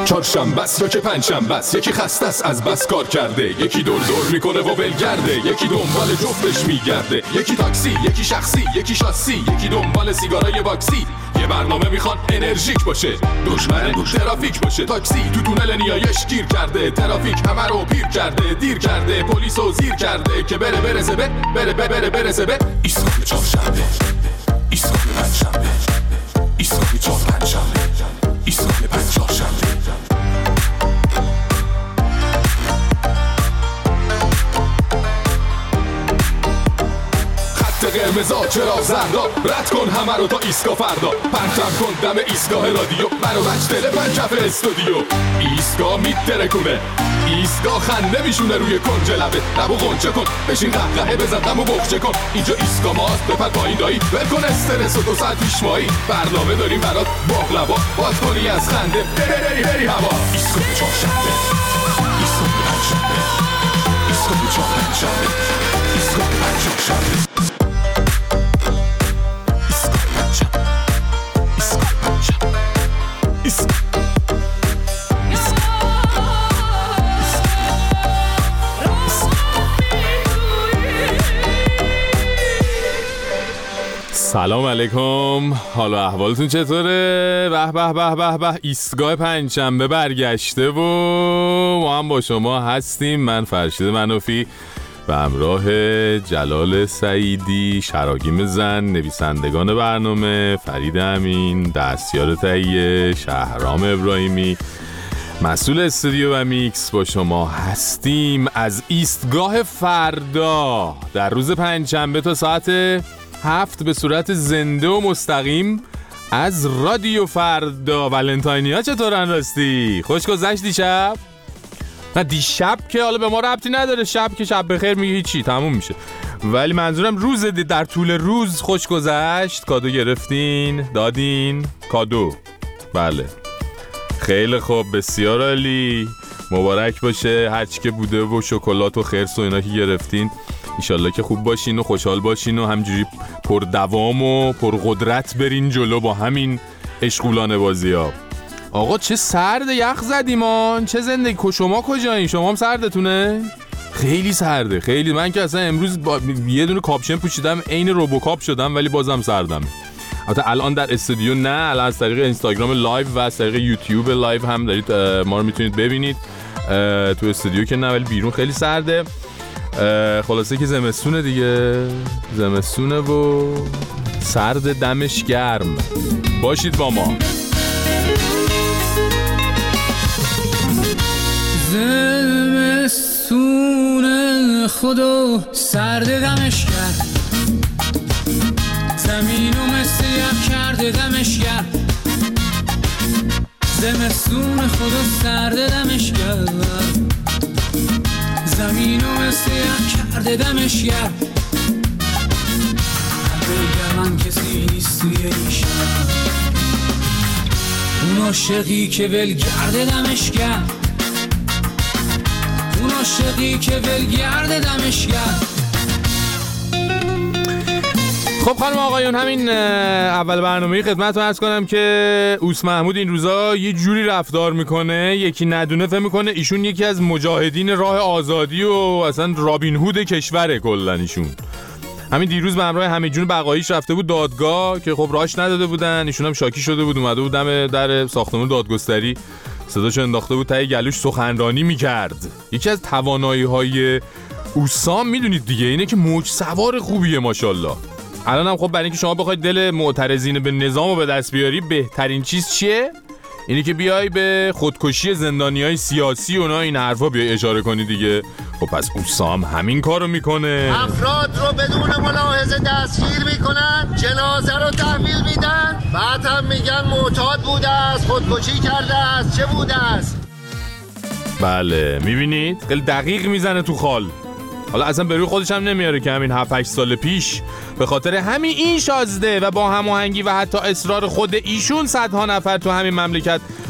چهارشنبه است یا که پنجشنبه است، یکی خسته است از بس کار کرده، یکی دور دور میکنه و ولگرده، یکی دنبال جفتش میگرده، یکی تاکسی، یکی شخصی، یکی شاسی، یکی دنبال سیگارای باکسی. یه برنامه میخوان انرژیک باشه، دشمن ترافیک باشه. تاکسی تو تونل نیایش گیر کرده، ترافیک همه رو پیر کرده، دیر کرده، پلیسو زیر کرده که برسه به ایستگاه چهارشنبه، ایستگاه پنجشنبه، ایستگاه چهارشنبه، ایستگاه پنجشنبه. قرمزا چرا زردا، رد کن همه رو تا ایستگاه فردا، پرتم کن دم ایستگاه رادیو، منو بچ دل پنجف استودیو. ایستگاه میترکونه، ایستگاه خنده میشونه روی کنج لبه، لبو غنچه کن، بشین قهقهه بزن دمو بخچه کن. اینجا ایستگاه ماست، بپر پایین دایی، ول کن استرس و 2 ساعت پیش مایی. برنامه داریم برات باقلوا، باز کنی از خنده بری هوا. ایستگاه چهارشنبه، ایستگاه پنجشنبه، ایستگاه چهارشنبه، ایستگاه پنجشنبه. سلام علیکم، حالا احوالتون چطوره؟ به ایستگاه پنجشنبه برگشته و ما هم با شما هستیم. من فرشید منافی به همراه جلال سعیدی، شراگیم زن، نویسندگان برنامه، فرید امین، دستیار تهیه، شهرام ابراهیمی، مسئول استودیو و میکس با شما هستیم از ایستگاه فردا در روز پنجشنبه تا ساعت 7 به صورت زنده و مستقیم از رادیو فردا. ولنتاینیا چطورن راستی؟ خوش گذشت دیشب؟ نه دیشب که حالا به ما ربطی نداره، شب که شب بخیر میگه هیچی تموم میشه، ولی منظورم روز در طول روز خوش گذشت. کادو گرفتین؟ دادین؟ کادو؟ بله خیلی خوب، بسیار عالی، مبارک باشه هرچی که بوده و شکلات و خرس و اینا که گرفتین. ایشالله که خوب باشین و خوشحال باشین و همجوری پر دوام و پر قدرت برین جلو با همین اشغولانه بازی ها. آقا چه سرد، یخ زدیمان، چه زندگی. شما کجایین؟ شما هم سردتونه؟ خیلی سرده، خیلی. من که اصلا امروز یه دونه کاپشن پوشیدم عین روبوکاپ شدم ولی بازم سردم. البته الان در استودیو نه، الان از طریق اینستاگرام لایو و از طریق یوتیوب لایو هم دارید ما رو میتونید ببینید. تو استودیو که نه، ولی بیرون خیلی سرده. خلاصه که زمستونه دیگه، زمستونه و سرد دمش گرم. باشید با ما. زمستون خدا سرد دمش گرم، زمینو مثل یخ کرده دمش گرم. زمستون خدا سرد دمش گرم، زمینو مثل یخ کرده دمش گرم. بگم من کسی نیست توی این شهر، اون عاشقی که ولگرده دمش گرم، اون عاشقی که ولگرده دمش گرم. خب خانم آقایون، همین اول برنامه خدمتتون عرض کنم که اوس محمود این روزا یه جوری رفتار میکنه یکی ندونه فهم میکنه ایشون یکی از مجاهدین راه آزادی و اصلا رابین هود کشوره کلن. ایشون همین دیروز به همراه حمیدجون بقاییش رفته بود دادگاه که خب راهش نداده بودن، ایشون هم شاکی شده بود، اومده بود دم در ساختمان دادگستری، صداشو انداخته بود ته گلوش سخنرانی میکرد. یکی از توانایی‌های اوسام میدونید دیگه اینه که موج سوار خوبیه ماشاءالله. الان هم خب برای اینکه شما بخواید دل معترضین به نظامو به دست بیاری، بهترین چیز چیه؟ اینی که بیای به خودکشی زندانیای سیاسی اونا این حرفا بیای اشاره کنی دیگه. خب پس اوسام همین کارو میکنه، افراد رو بدون ملاحظه دستگیر میکنن، جنازه رو تحویل میدن، بعد هم میگن معتاد بوده است، خودکشی کرده است، چه بوده است. بله میبینید خیلی دقیق میزنه تو خال. حالا اصلا به روی خودش هم نمیاره که همین 7-8 سال پیش به خاطر همین این شازده و با هماهنگی و حتی اصرار خود ایشون صدها نفر تو همین مملکت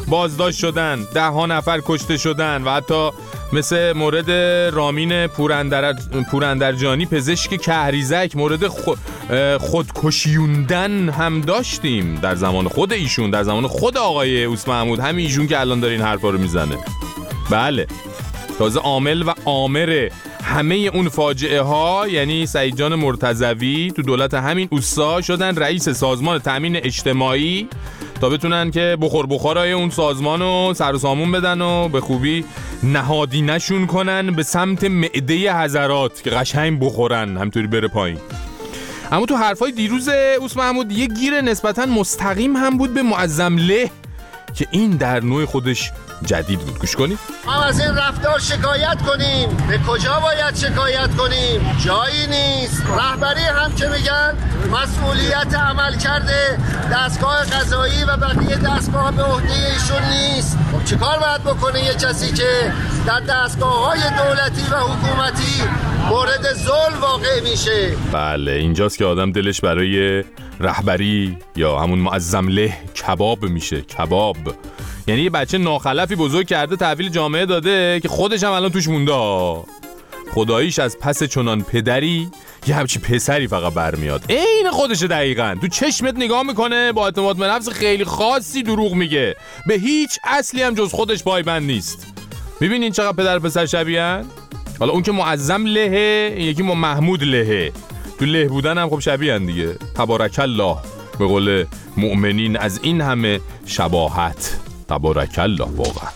بازداشت شدن، 10 نفر کشته شدن و حتی مثل مورد رامین پوراندرجانی پزشک کهریزک مورد خودکشیوندن هم داشتیم در زمان خود ایشون، در زمان خود آقای اوس محمود، همین ایشون که الان داره این حرفا رو میزنه. بله، تازه عامل و آمر همه اون فاجعه ها یعنی سعید جان مرتضوی تو دولت همین اوسا شدن رئیس سازمان تامین اجتماعی تا بتونن که بخورای اون سازمانو سر و سامون بدن و به خوبی نهادینشون کنن به سمت معده حضرات که قشنگ بخورن همطوری بره پایین. اما تو حرفای دیروز اوس محمود یه گیر نسبتاً مستقیم هم بود به معظم له که این در نوع خودش جدید بود. گوش کنید. ما از این رفتار شکایت کنیم. به کجا باید شکایت کنیم؟ جایی نیست. رهبری هم که میگن مسئولیت عمل کرده دستگاه قضایی و بقیه دستگاه به عهده ایشون نیست. خب چیکار باید بکنه یه کسی که در دستگاه‌های دولتی و حکومتی مورد ظلم واقع میشه؟ بله، اینجاست که آدم دلش برای رهبری یا همون معظم له کباب میشه. کباب یعنی یه بچه ناخلفی بزرگ کرده تحویل جامعه داده که خودش هم الان توش مونده. خداییش از پس چنان پدری یه همچی پسری فقط برمیاد. عین خودشه دقیقاً. تو چشمت نگاه میکنه با اعتماد به نفس خیلی خاصی دروغ میگه. به هیچ اصلی هم جز خودش پایبند نیست. میبینین چقدر پدر پسر شبیهن؟ حالا اون که معظم لهه، یکی محمود لهه. تو له بودن هم خب شبیهن دیگه. تبارک الله به قول مؤمنین از این همه شباهت. تبارک الله واقعا.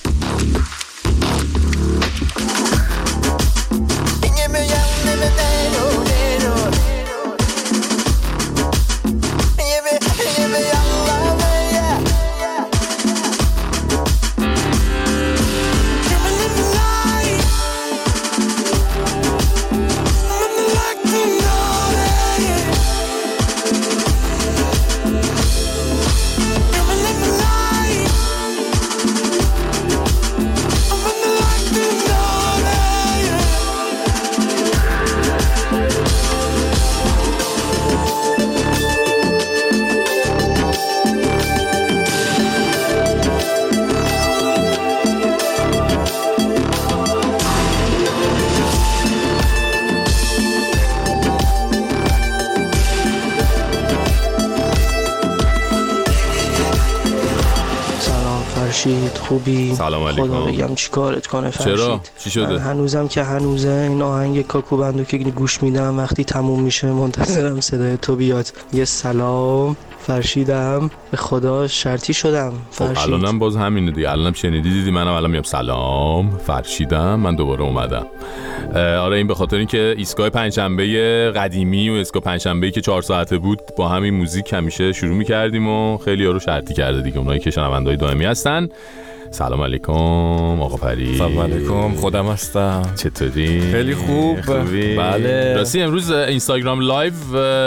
خوبی؟ سلام علیکم. خدا بگم چی کارت کنه فرشید. چرا؟ چی شده؟ هنوزم که هنوزه این آهنگ کاکو بندو که گوش میدم وقتی تموم میشه منتظرم صدای تو بیاد. یه سلام فرشیدم، به خدا شرطی شدم فرشید. خب الانم باز همینه دیگه. الانم شنیدی دیدی منم الان میام سلام فرشیدم، من دوباره اومدم. آره این به خاطر اینکه ایستگاه پنجشنبه قدیمی و ایستگاه پنجشنبه‌ای که 4 ساعته بود با همین موزیک همیشه شروع می‌کردیم و خیلی‌ها رو شرطی کرده دیگه، اونایی که شنونده‌های دائمی هستن. سلام علیکم آقا فرید. سلام علیکم، خودم هستم. چطوری؟ خیلی خوبی؟ بله. راستی امروز اینستاگرام لایو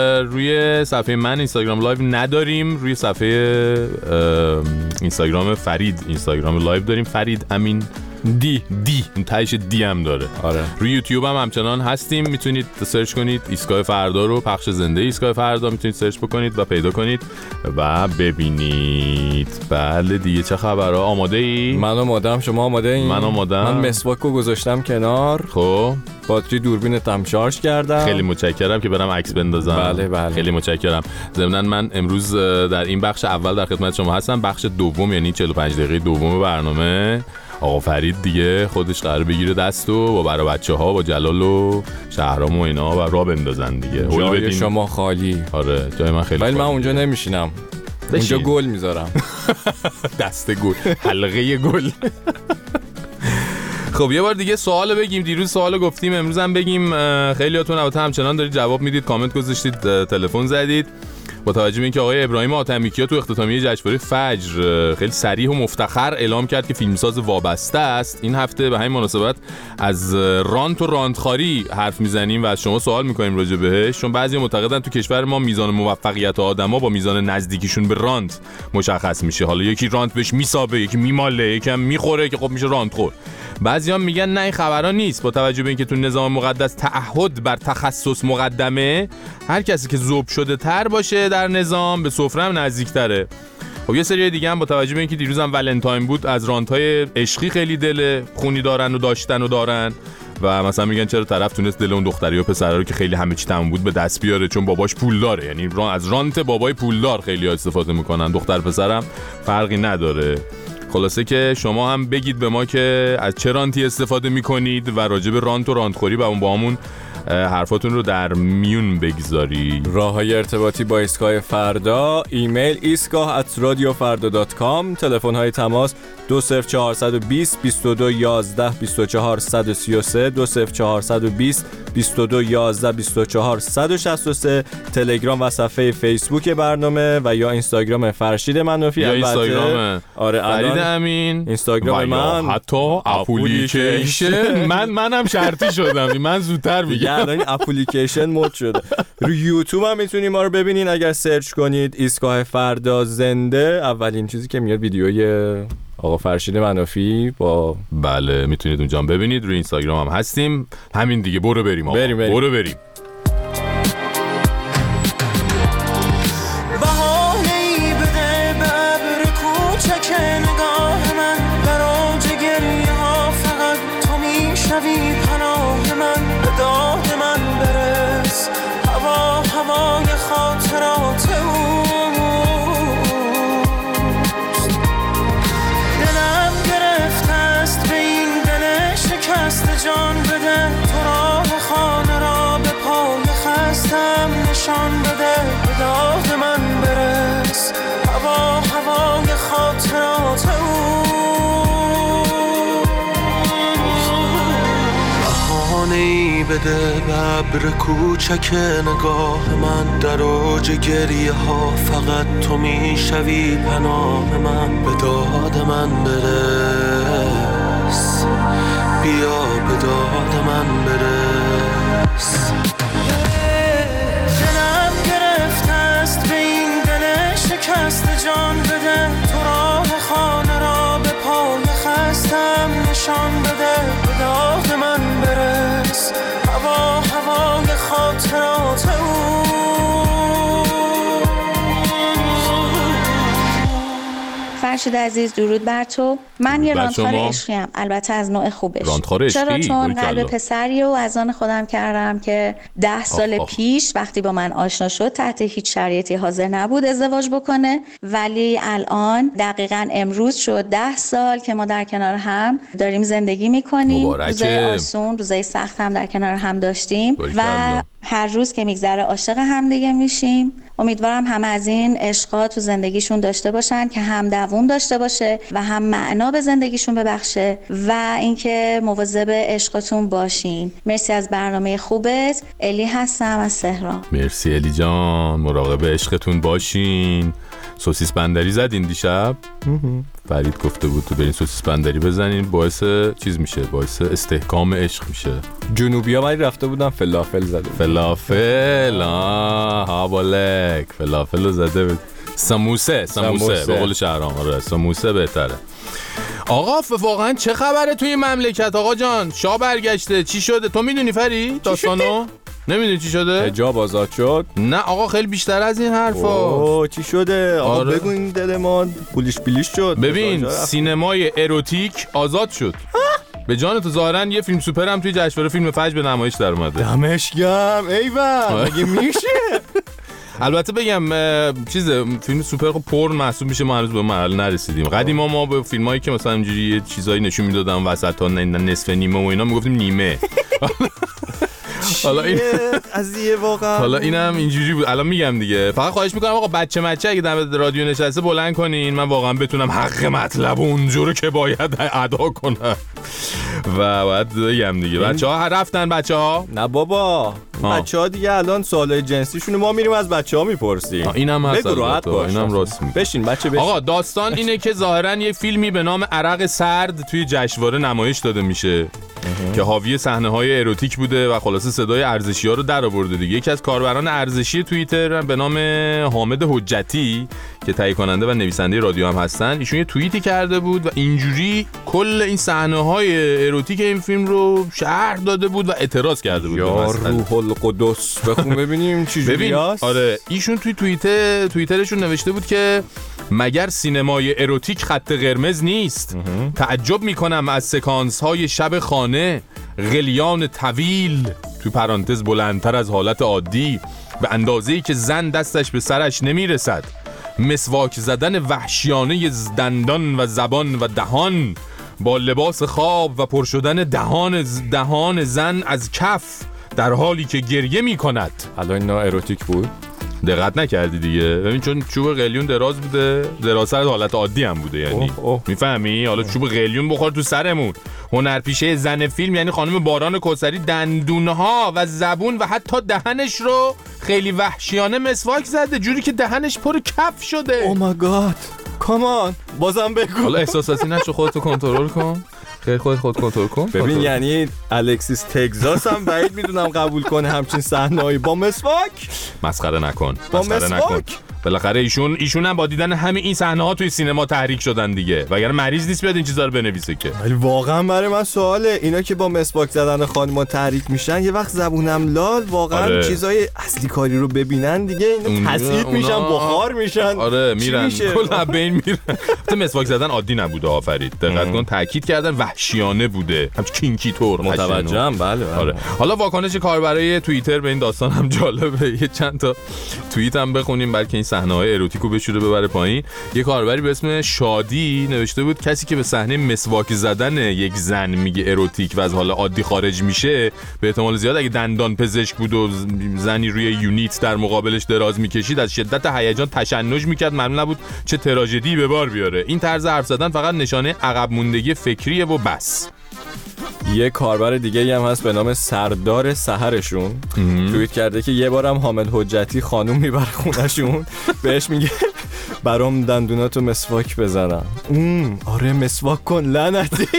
روی صفحه من اینستاگرام لایو نداریم، روی صفحه اینستاگرام فرید اینستاگرام لایو داریم. فرید امین دی اون تایش دی هم داره. آره. روی یوتیوب هم همچنان هستیم، میتونید سرچ کنید ایستگاه فردا رو، پخش زنده ایستگاه فردا میتونید سرچ بکنید و پیدا کنید و ببینید. بله دیگه چه خبرها؟ آماده ای؟ من آماده‌ام، شما آماده این؟ من آماده‌ام. من مسواکو گذاشتم کنار. خب باتری دوربینتم شارژ کردم. خیلی متشکرم که برم عکس بندازم. بله. خیلی متشکرم. ضمناً من امروز در این بخش اول در خدمت شما هستم. بخش دوم یعنی 45 دقیقه دوم برنامه آقا فرید دیگه خودش قرار بگیره دست و با برای بچه‌ها با جلال و شهرام و اینا و راه بندازن دیگه. جای شما خالی. آره جای من خیلی ولی خالی. من اونجا نمیشینم. اونجا گل میذارم. دسته گل، حلقه گل. خب یه بار دیگه سوال بگیم. دیروز سوال گفتیم، امروز هم بگیم. خیلیاتون البته همچنان دارید جواب میدید، کامنت گذاشتید، تلفن زدید. با توجه به اینکه آقای ابراهیم آتمیکیا تو اختتامیه جشنواره فجر خیلی صریح و مفتخر اعلام کرد که فیلمساز وابسته است، این هفته به همین مناسبت از رانت و رانتخاری حرف میزنیم و از شما سوال میکنیم راجع بهش، چون بعضی معتقدن تو کشور ما میزان موفقیت آدما با میزان نزدیکیشون به رانت مشخص میشه. حالا یکی رانت بهش میسابه، یکی میماله، یکی هم میخوره که خب میشه رانت خور. بعضی‌ها میگن نه این خبرا نیست، با توجه به اینکه تو نظام مقدس تعهد بر تخصص مقدمه، هر کسی که ذوب شده تر باشه در نظام به سفره هم نزدیک‌تره. خب یه سری دیگه هم با توجه به اینکه دیروزم ولنتاین بود از رانت‌های عشقی خیلی دل خونی دارن و داشتن و دارن و مثلا میگن چرا طرف تونست دل اون دختری و پسرا رو که خیلی همه چی تموم بود به دست بیاره چون باباش پول داره. یعنی از رانت بابای پولدار خیلی استفاده میکنن، دختر پسرم فرقی نداره. خلاصه که شما هم بگید به ما که از چه رانتی استفاده میکنید و راجع به رانت و رانتخوری با همون حرفاتون رو در میون بگذاری. راههای ارتباطی با ایستگاه فردا: ایمیل ایستگاه@radiofarda.com، تلفن های تماس 20420 22 11 24 133 20420 22 11 24 163، تلگرام و صفحه فیسبوک برنامه و یا اینستاگرام فرشید منافی، یا اینستاگرام فرید امین، اینستاگرام من، حتی اپلیکیشن منم شرطی شدم. من زودتر میگم الان اپلیکیشن مود شده. رو یوتیوب هم میتونید ما رو ببینین اگر سرچ کنید ایستگاه فردا زنده. اولین چیزی که میاد ویدیوی آقا فرشید منافی با بله میتونید اونجا ببینید. روی اینستاگرام هم هستیم. همین دیگه، برو بریم آقا. بریم. بهانه‌ای بده به ابر کوچک نگاه من، در اوج گریه ها فقط تو میشوی پناه من، به داد من برس هوای خاطرات اوست. دلم گرفته است به این دل شکست، جان بده تو راه خانه را به پای خستم نشان بده، به داد من برس هوای خاطرات بهانه‌ای بده به ابر کوچک نگاه من، در اوج گریه ها فقط تو میشوی پناه من، به داد من برس بیا به داد من برس. دلم گرفته است به این دل شکست، جان بده تو راه خانه را به پای خستم نشان بده، به داد من برس هوای خاطرات فرشید عزیز درود بر تو. من یه رانتخوار عشقیم، البته از نوع خوبش. چرا؟ چون قلب پسری و از آن خودم کردم که 10 سال پیش وقتی با من آشنا شد تحت هیچ شرایطی حاضر نبود ازدواج بکنه، ولی الان دقیقاً امروز شد 10 سال که ما در کنار هم داریم زندگی میکنیم. روزای آسون، روزای سخت هم در کنار هم داشتیم و هر روز که میگذره عاشق هم دیگه میشیم. امیدوارم همه از این عشقا تو زندگیشون داشته باشن که هم دوام داشته باشه و هم معنا به زندگیشون ببخشه و اینکه مواظب عشقتون باشین. مرسی از برنامه خوبت. الی هستم از تهران. مرسی الی جان، مراقب عشقتون باشین. سوسیس بندری زدین دیشب؟ فرید گفته بود تو برین سوسیس بندری بزنین، باعث چیز میشه، باعث استحکام عشق میشه. جنوبی‌ها ولی رفته بودن فلافل زده. فلافل هابالک فلافل رو زده بود. سموسه به قول شهرام. آره سموسه بهتره. آقا واقعا چه خبره توی این مملکت آقا جان؟ شاه برگشته، چی شده؟ تو میدونی فرید داستانو؟ نمیدونی چی شده؟ حجاب آزاد شد؟ نه آقا خیلی بیشتر از این حرفا. چی شده؟ آقا بگو این دل ما پولیش بیلیش شد. ببین سینمای اروتیک آزاد شد. به جان تو ظاهرا یه فیلم سوپر هم توی جشنواره فیلم فجر به نمایش در اومده. دمش گرم. ایول مگه میشه؟ البته بگم فیلم سوپر خب پر محسوب میشه، ما هنوز به مرحله نرسیدیم. قدیما ما به فیلمایی که مثلا اینجوری یه چیزایی نشون میدادن وسط تا نصف نیمه و اینا میگفتیم نیمه. حالا این قضیه واقعا حالا اینم اینجوری بود. الان میگم دیگه. فقط خواهش میکنم آقا بچه اگه در رادیو نشسته بلند کنین، من واقعا بتونم حق مطلب اونجا رو که باید ادا کنم. و بعد بگم دیگه بچه‌ها رفتن. بچه‌ها نه بابا، بچه‌ها دیگه الان سوالای جنسیشون ما میریم از بچه‌ها میپرسیم. اینم هست، اینم راست میگه. بشین بچه بشین. آقا داستان اینه که ظاهرا یه فیلمی به نام عرق سرد توی جشنواره نمایش داده میشه که حاوی صحنه‌های اروتیک بوده و خلاصه صدای ارزشی‌ها رو درآورده دیگه. یکی از کاربران ارزشی توییتر به نام حامد حجتی که تهیه کننده و نویسنده رادیو هم هستن، ایشون یه توییتی کرده بود و اینجوری کل این صحنه‌های اروتیک این فیلم رو شرح داده بود و اعتراض کرده بود. یا روح القدس بخون ببینیم چی جوریاست. آره ایشون توی توییترشون نوشته بود که مگر سینمای اروتیک خط قرمز نیست؟ تعجب میکنم از سکانس های شب خانه، غلیان طویل تو پرانتز بلندتر از حالت عادی به اندازه‌ای که زن دستش به سرش نمیرسد، مسواک زدن وحشیانه دندان و زبان و دهان با لباس خواب و پر شدن دهان زن از کف در حالی که گریه میکند. الان اینا اروتیک بود؟ دقت نکردی دیگه. ببین چون چوب قلیون دراز بوده، درازتر از حالت عادی هم بوده، یعنی میفهمی؟ حالا چوب قلیون بخور تو سرمون. هنرپیشه زن فیلم یعنی خانم باران کوثری دندونها و زبون و حتی دهنش رو خیلی وحشیانه مسواک زده، جوری که دهنش پر کف شده. او مای گاد کامان بازم بگو. حالا احساساتی نشو، خودتو کنترل کن. خود کنترل کن. ببین یعنی الکسیس تگزاس هم بعید میدونم قبول کنه همچین صحنه‌ای با مسواک. مسخره نکن. بالاخره ایشون هم با دیدن همین این صحنه‌ها توی سینما تحریک شدن دیگه، وگرنه مریض نیست بیاد این چیزا رو بنویسه که. ولی واقعا برای من سواله، اینا که با مسواک زدن خانم‌ها تحریک میشن یه وقت زبونم لال واقعا چیزای اصلی کاری رو ببینن دیگه اینا تسهیل میشن، بخار میشن. آره میرن کلا بین میرن. تو مسواک زدن عادی نبوده آفرید. دقت کن تاکید کردن وحشیانه بوده. همچین کینکی طور متوجهم. بله. آره. حالا واکنش کاربرای توییتر به این داستان هم جالبه. یه چند تا توییت هم بخونیم بلکه این صحنه‌های اروتیکو بشوره ببره پایین. یه کاربری به اسم شادی نوشته بود کسی که به صحنه مسواک زدن یک زن میگه اروتیک و از حال عادی خارج میشه، به احتمال زیاد اگه دندان پزشک بود و زنی روی یونیت در مقابلش دراز میکشید از شدت هیجان تشنج میکرد، معلوم نبود چه تراژدی به بار بیاره. این طرز حرف زدن فقط نشانه عقب موندگی فکریه و بس. یه کاربر دیگه هم هست به نام سردار سحرشون توییت کرده که یه بارم حامد حجتی خانوم میبره خونهشون بهش میگه برام دندوناتو مسواک بزنم. آره مسواک کن لعنتی.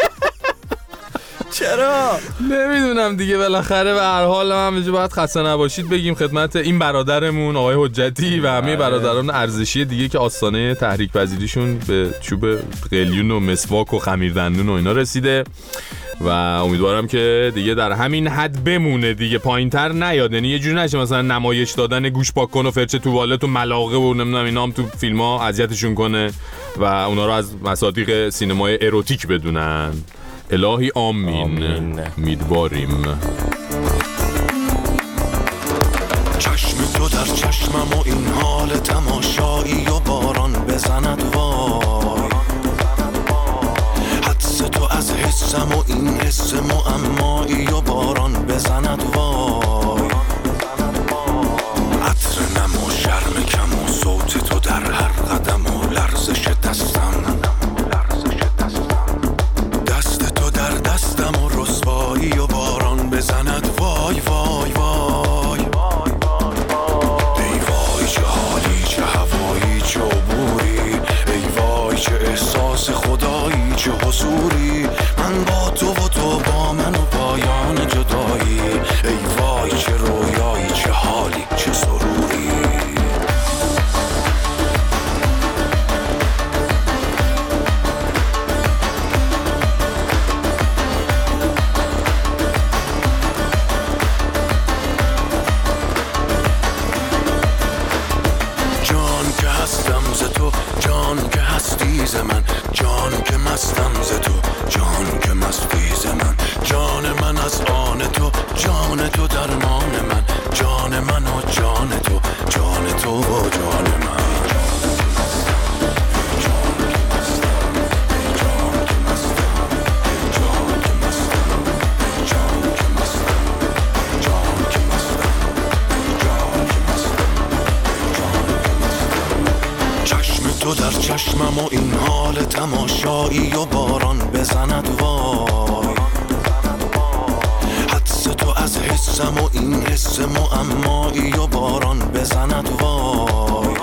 چرا؟ نمیدونم دیگه، بالاخره به هر حال همینجا باید خسته نباشید بگیم خدمت این برادرمون آقای حجتی و همه برادران ارزشی دیگه که آستانه تحریک پذیریشون به چوب قلیون و مسواک و خمیر دندون و اینا رسیده و امیدوارم که دیگه در همین حد بمونه دیگه، پایین‌تر نیاد. یعنی یه جوری نشه مثلا نمایش دادن گوش پاک کن و فرچه توالت و ملاقه و نمیدونم اینا هم تو فیلم‌ها اذیتشون کنه و اونا رو از مصادیق سینمای اروتیک بدونن. الهی آمین. میدواریم. چشم تو در چشمم و این حال تماشایی و باران بزند وای، حدس تو از حسم و این حس معمایی و باران بزند وای، عطر نم و شرم کم و صوت تو در هر قدم و لرزش دستم، دست تو در دستم و رسوایی و باران بزند وای وای وای، ای وای چه حالی چه هوایی چه عبوری، ای وای چه احساس خدایی چه حضوری، من با تو و تو با من و پایان جدایی، ای وای چه رویایی چه حالی چه سروری. جان که هستی ز من، جان که مستم ز تو، جان که مستی ز من، جان من از آن تو، جان تو درمان من، جان من و جان تو، جان تو و جان من. تو در چشمم و این حال تماشایی و باران بزند وای، حدس تو از حسم و این حس معمایی و باران بزند وای،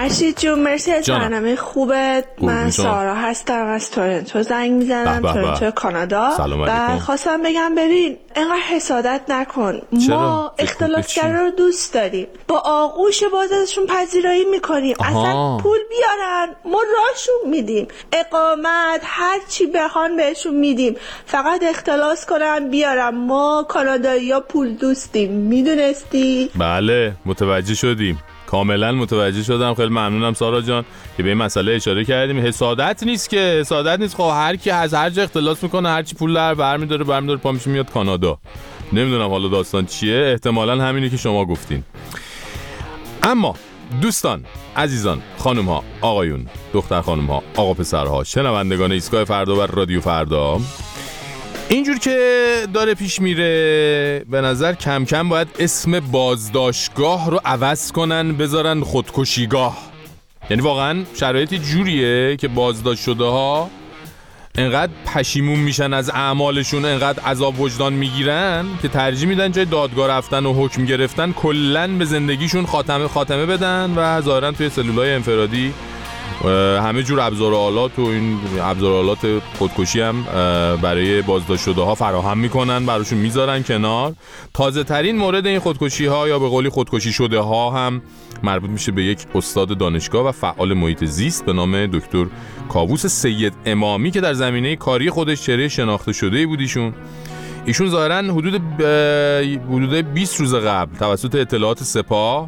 فرشید جون مرسی از برنامه خوبت. من سارا هستم از تورنتو زنگ میزنم، تورنتو کانادا. و خواستم بگم ببین اینقدر حسادت نکن. ما اختلافگرا رو دوست داریم، با آغوش باز ازشون پذیرایی میکنیم. اصلا پول بیارن ما راشون میدیم، اقامت هر چی بخوان بهشون میدیم، فقط اختلاس کنن بیارن. ما کانادایی‌ها پول دوستیم، میدونستی؟ بله متوجه شدیم، کاملا متوجه شدم. خیلی ممنونم سارا جان که به این مسئله اشاره کردیم. حسادت نیست که، حسادت نیست. خب هر کی از هر جا اختلاس میکنه، هر چی پول در برمی‌داره پا میشه میاد کانادا. نمیدونم حالا داستان چیه، احتمالاً همینه که شما گفتین. اما دوستان عزیزان، خانم ها، آقایون، دختر خانم ها، آقا پسرها، شنوندگان ایستگاه فردا و رادیو فردا، اینجور که داره پیش میره به نظر کم کم باید اسم بازداشتگاه رو عوض کنن بذارن خودکشیگاه. یعنی واقعا شرایطی جوریه که بازداشت شده ها انقدر پشیمون میشن از اعمالشون، انقدر عذاب وجدان میگیرن که ترجیح میدن جای دادگاه رفتن و حکم گرفتن کلن به زندگیشون خاتمه بدن و ظاهرا توی سلولای انفرادی همه جور ابزارآلات و این ابزارآلات خودکشی هم برای بازداشت شده ها فراهم میکنن، براشون میذارن کنار. تازه ترین مورد این خودکشی ها یا به قولی خودکشی شده ها هم مربوط میشه به یک استاد دانشگاه و فعال محیط زیست به نام دکتر کاووس سید امامی که در زمینه کاری خودش چهره شناخته شده بود. ایشون ظاهرا حدود 20 روز قبل توسط اطلاعات سپاه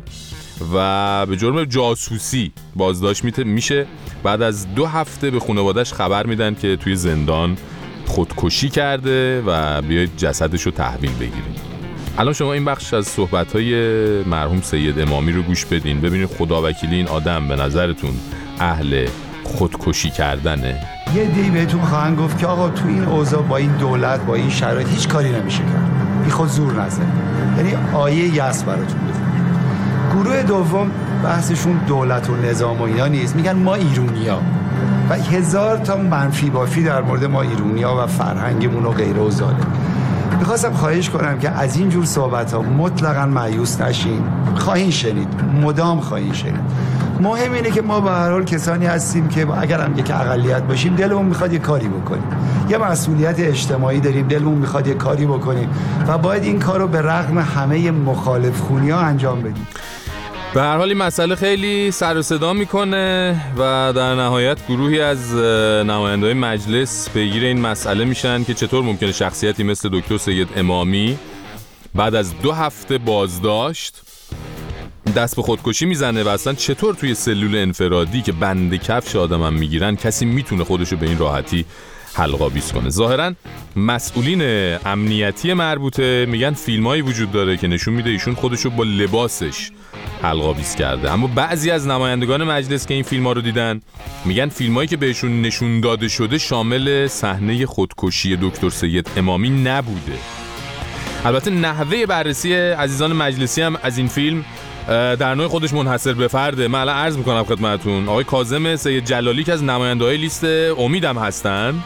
و به جرم جاسوسی بازداشت میشه. بعد از 2 هفته به خانواده‌اش خبر میدن که توی زندان خودکشی کرده و بیاید جسدش رو تحویل بگیرید. الان شما این بخش از صحبت‌های مرحوم سید امامی رو گوش بدین، ببینید خداوکیلی این آدم به نظرتون اهل خودکشی کردنه؟ یه دی بهتون خواهند گفت که آقا تو این اوضاع با این دولت با این شرایط هیچ کاری نمیشه کرد، بی خود زور نزن. یعنی آیه یأس براتون بده. گروه دوم بحثشون دولت و نظام و اینا نیست، میگن ما ایرونیا و 1000 تا منفی بافی در مورد ما ایرونیا و فرهنگمون و غیره و ظالم. میخواستم خواهش کنم که از این جور صحبت ها مطلقاً مایوس نشین. خواهین شنید، مدام خواهین شنید. مهم اینه که ما به هر حال کسانی هستیم که اگر هم یک اقلیت باشیم دلمون میخواد یه کاری بکنیم، یه مسئولیت اجتماعی داریم، دلمون میخواد یه کاری بکنیم و باید این کارو به رغم همه مخالف خونی‌ها انجام بدیم. به هر حال این مسئله خیلی سر و صدا میکنه و در نهایت گروهی از نماینده‌های مجلس پیگیر این مسئله میشن که چطور ممکنه شخصیتی مثل دکتر سید امامی بعد از 2 هفته بازداشت دست به خودکشی میزنه و اصلا چطور توی سلول انفرادی که بند کفش آدمم میگیرن کسی میتونه خودشو به این راحتی حلق‌آویز کنه. ظاهراً مسئولین امنیتی مربوطه میگن فیلمایی وجود داره که نشون میده ایشون خودشو با لباسش حلق‌آویز کرده، اما بعضی از نمایندگان مجلس که این فیلم‌ها رو دیدن میگن فیلمایی که بهشون نشون داده شده شامل صحنه خودکشی دکتر سید امامی نبوده. البته نحوه بررسی عزیزان مجلسی هم از این فیلم در نوع خودش منحصر به فرده. من الان عرض میکنم خدمتتون آقای کاظم سید جلالی که از نماینده‌های لیست امیدم هستن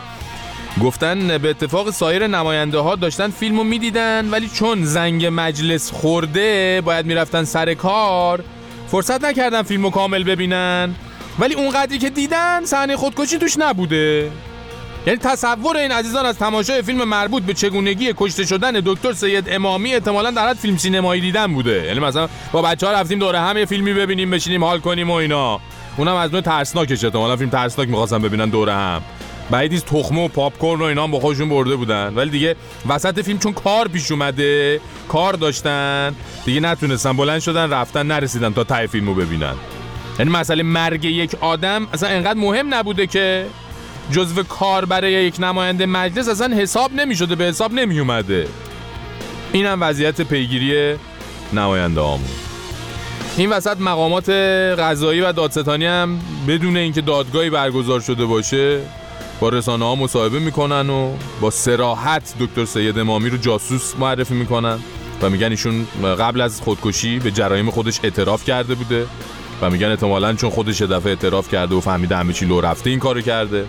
گفتن به اتفاق سایر نماینده ها داشتن فیلمو میدیدن ولی چون زنگ مجلس خورده باید میرفتن سر کار، فرصت نکردن فیلمو کامل ببینن، ولی اونقدری که دیدن صحنه خودکشی توش نبوده. یعنی تصور این عزیزان از تماشای فیلم مربوط به چگونگی کشته شدن دکتر سید امامی احتمالاً در حد فیلم سینمایی دیدن بوده. یعنی مثلا با بچه‌ها رفتیم دوره هم یه فیلمی ببینیم بشینیم حال کنیم و اینا، اونم از نوع ترسناکشه، احتمالاً فیلم ترسناک می‌خواستن ببینن دوره هم. بعدیز تخمه و پاپ کورن و اینا هم با خودشون برده بودن، ولی دیگه وسط فیلم چون کار پیش اومده، کار داشتن، دیگه نتونستن، بلند شدن رفتن، نرسیدن تا ته فیلمو ببینن. یعنی مسئله مرگ یک آدم اصلا انقدر مهم نبوده که جزو کار برای یک نماینده مجلس اصلا حساب نمی شده، به حساب نمی اومده. این هم وضعیت پیگیری نماینده هامون. این وسط مقامات قضایی و دادستانی هم بدون اینکه دادگاهی برگزار شده باشه با رسانه ها مصاحبه میکنن و با صراحت دکتر سید امامی رو جاسوس معرفی میکنن و میگن ایشون قبل از خودکشی به جرایم خودش اعتراف کرده بوده و میگن احتمالاً چون خودش دفعه اعتراف کرده و فهمیده همه چی لو رفته این کارو کرده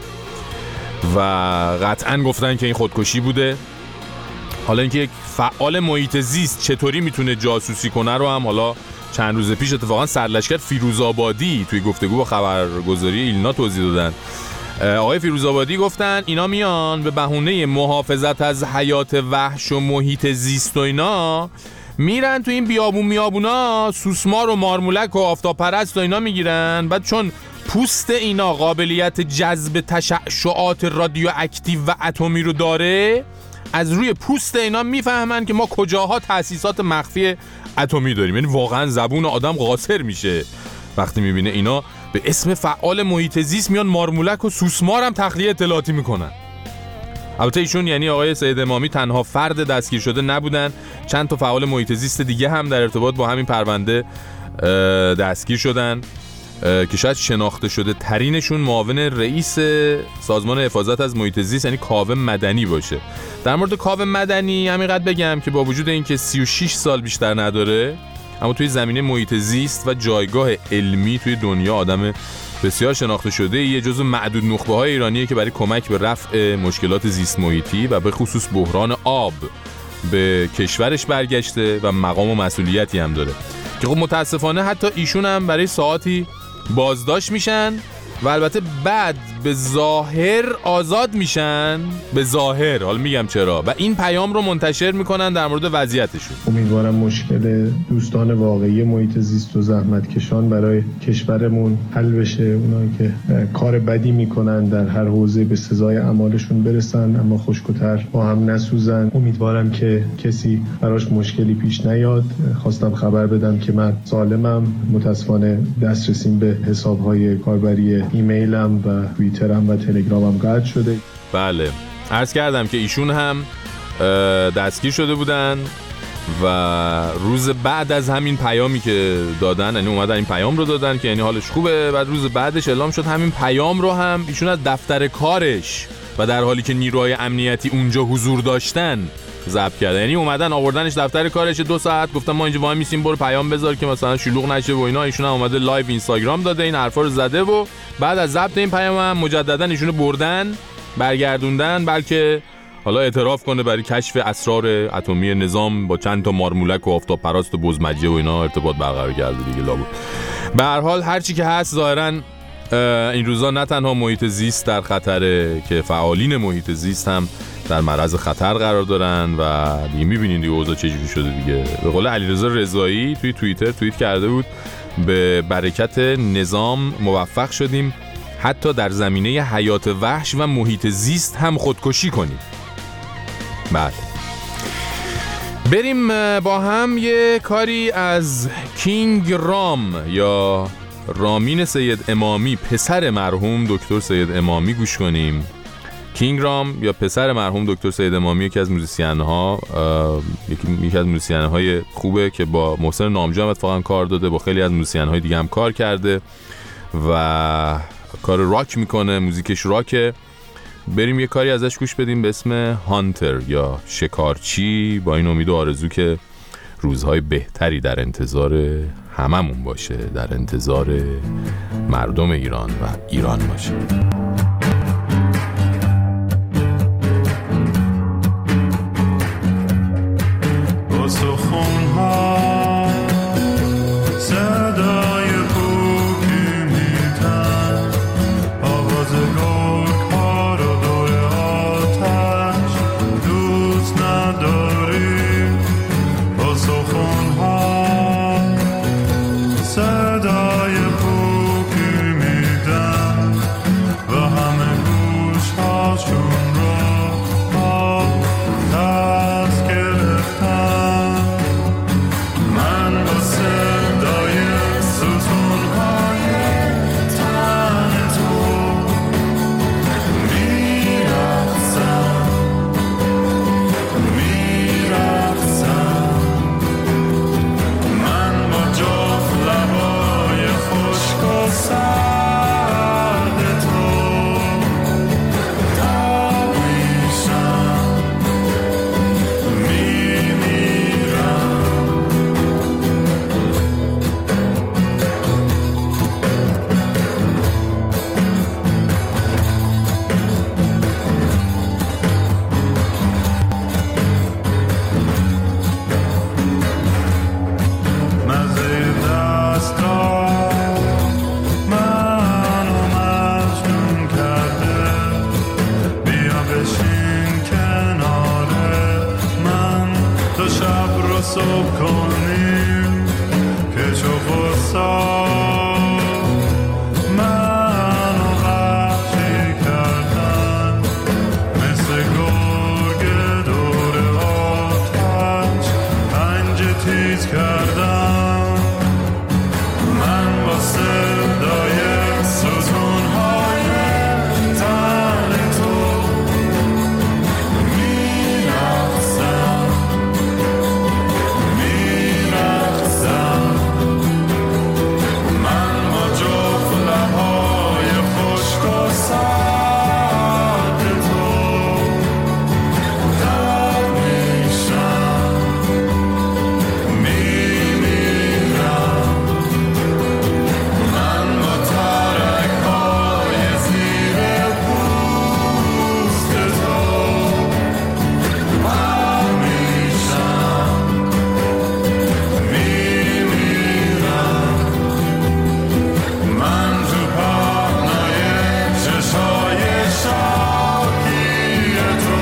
و قطعاً گفتن که این خودکشی بوده. حالا اینکه یک فعال محیط زیست چطوری میتونه جاسوسی کنه رو هم حالا چند روز پیش اتفاقا سرلشکر فیروزآبادی توی گفتگو با خبرگزاری ایلنا توضیح دادن. آقای فیروزآبادی گفتن اینا میان به بهونه محافظت از حیات وحش و محیط زیست و اینا میرن تو این میابونا سوسمار و مارمولک و آفتاب پرست و اینا میگیرن. بعد چون پوست اینا قابلیت جذب تشعشعات رادیواکتیو و اتمی رو داره، از روی پوست اینا میفهمن که ما کجاها تأسیسات مخفی اتمی داریم. یعنی واقعا زبون آدم قاصر میشه وقتی میبینه اینا به اسم فعال محیط زیست میان مارمولک و سوسمار هم تخلیه اطلاعاتی میکنن. البته ایشون یعنی آقای سید امامی تنها فرد دستگیر شده نبودن، چند تا فعال محیط زیست دیگه هم در ارتباط با همین پرونده دستگیر شدن که شاید شناخته شده ترینشون معاون رئیس سازمان حفاظت از محیط زیست یعنی کاوه مدنی باشه. در مورد کاوه مدنی همینقدر بگم که با وجود اینکه 36 سال بیشتر نداره، اما توی زمینه محیط زیست و جایگاه علمی توی دنیا آدم بسیار شناخته شده، یه جزو معدود نخبه‌های ایرانیه که برای کمک به رفع مشکلات زیست محیطی و به خصوص بحران آب به کشورش برگشته و مقام و مسئولیتی هم داره که خب متاسفانه حتی ایشون هم برای ساعاتی بازداشت میشن و البته بعد به ظاهر آزاد میشن، به ظاهر، حالا میگم چرا، و این پیام رو منتشر میکنن در مورد وضعیتشون. امیدوارم مشکل دوستان واقعی محیط زیست و زحمتکشان برای کشورمون حل بشه. اونایی که کار بدی میکنن در هر حوزه به سزای اعمالشون برسن اما خشک‌وتر با هم نسوزن. امیدوارم که کسی براش مشکلی پیش نیاد. خواستم خبر بدم که من سالمم، متاسفانه دسترسیم به حساب‌های کاربری ایمیلم و توییترم و تلگرامم قطع شده. بله، عرض کردم که ایشون هم دستگیر شده بودن و روز بعد از همین پیامی که دادن، یعنی اومدن این پیام رو دادن که یعنی حالش خوبه، بعد روز بعدش اعلام شد همین پیام رو هم ایشون از دفتر کارش و در حالی که نیروهای امنیتی اونجا حضور داشتن ضبط کردن. یعنی اومدن آوردنش دفتر کارش 2 ساعت، گفتن ما اینجا وای میسیم برو پیام بذار که مثلا شلوغ نشه و اینا. ایشون هم اومده لایو اینستاگرام داده این حرفا رو زده و بعد از ضبط این پیام هم مجددا ایشونو بردن برگردوندن، بلکه حالا اعتراف کنه برای کشف اسرار اتمی نظام با چند تا مارمولک و آفتاب پرست و بزمجه و اینا ارتباط برقرار کرده دیگه لابد. به هر حال هر چی که هست ظاهرا این روزا نه تنها محیط زیست در خطره که فعالین محیط زیست هم در معرض خطر قرار دارن و دیگه میبینین دیگه اوضاع چجوری شده دیگه. به قول علیرضا رضایی توی توییتر توییت کرده بود به برکت نظام موفق شدیم حتی در زمینه حیات وحش و محیط زیست هم خودکشی کنیم. بله، بریم با هم یه کاری از کینگ رام یا رامین سید امامی، پسر مرحوم دکتر سید امامی گوش کنیم. کینگ رام یا پسر مرحوم دکتر سید امامی یکی از موزیسین‌های خوبه که با محسن نامجو هم اتفاقا کار داده، با خیلی از موزیسین‌های دیگه هم کار کرده و کار راک میکنه، موزیکش راکه. بریم یه کاری ازش گوش بدیم به اسم هانتر یا شکارچی، با این امید و آرزو که روزهای بهتری در انتظار هممون باشه، در انتظار مردم ایران و ایران باشه. صدای پوکی میدن و تعصب کنیم که چو فرصت منو وحشی کردن مثل گرگ دور آتش پنج تیز کردن من با صدای ستونهای تن تو میرقصم من با جفت لبهای خشک و سرد تو در میشم میمیرم من با ترک های زیر پوست تو پر میشم میمیرم من تو پهنای چشای شاکی تو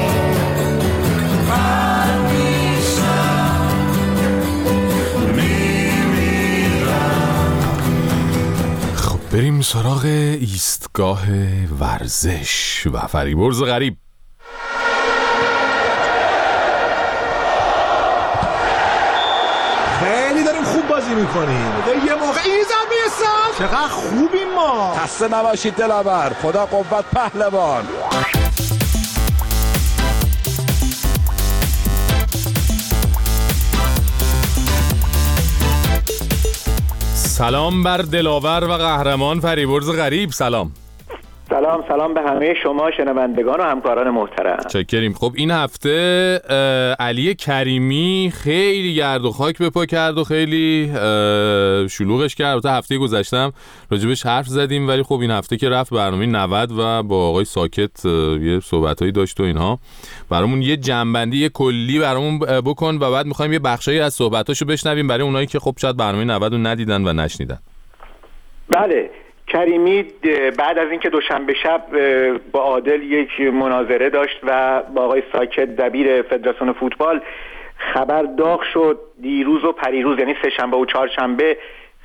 پر میشم میمیرم. خب بریم سراغ ایستگاه ورزش و فریبرز غریب. خیلی داریم خوب بازی میکنیم. یه موقع این زمین ساز چقدر خوبیم ما. خسته نباشید دلاور. خدا قوت پهلوان. سلام بر دلاور و قهرمان فریبرز غریب. سلام سلام به همه شما شنوندگان و همکاران محترم. چکریم. خب این هفته علی کریمی خیلی گرد و خاک به پا کرد و خیلی شلوغش کرد. تا هفته گذشتم راجبش حرف زدیم، ولی خب این هفته که رفت برنامه 90 و با آقای ساکت یه صحبتایی داشت و اینها، برامون یه جنبندی یه کلی برامون بکن و بعد می‌خوایم یه بخشایی از صحبتاشو بشنویم برای اونایی که خب شاید برنامه 90 رو ندیدن و نشنیدن. بله، کریمی بعد از اینکه دوشنبه شب با عادل یک مناظره داشت و با آقای ساکت دبیر فدراسیون فوتبال، خبر داغ شد دیروز و پریروز، یعنی سه شنبه و چهارشنبه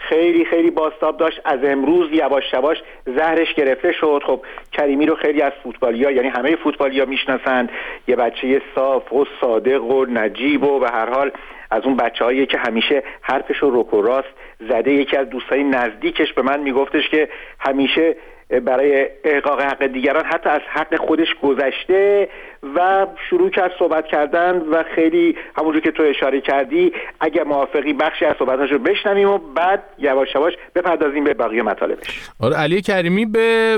خیلی بازتاب داشت. از امروز یواش یواش زهرش گرفته شد. خب کریمی رو خیلی از فوتبالیا، یعنی همه فوتبالیا میشناسند، یه بچه صاف و صادق و نجیب و به هر حال از اون بچه‌هایی که همیشه حرفش رو رک و راست زده. یکی از دوستای نزدیکش به من میگفتش که همیشه برای احقاق حق دیگران حتی از حق خودش گذشته و شروع کرد صحبت کردن و خیلی همونجور که تو اشاره کردی، اگه موافقی بخشی از صحبتاشو بشنویم و بعد یواش یواش بپردازیم به بقیه مطالبش. آره، علی کریمی به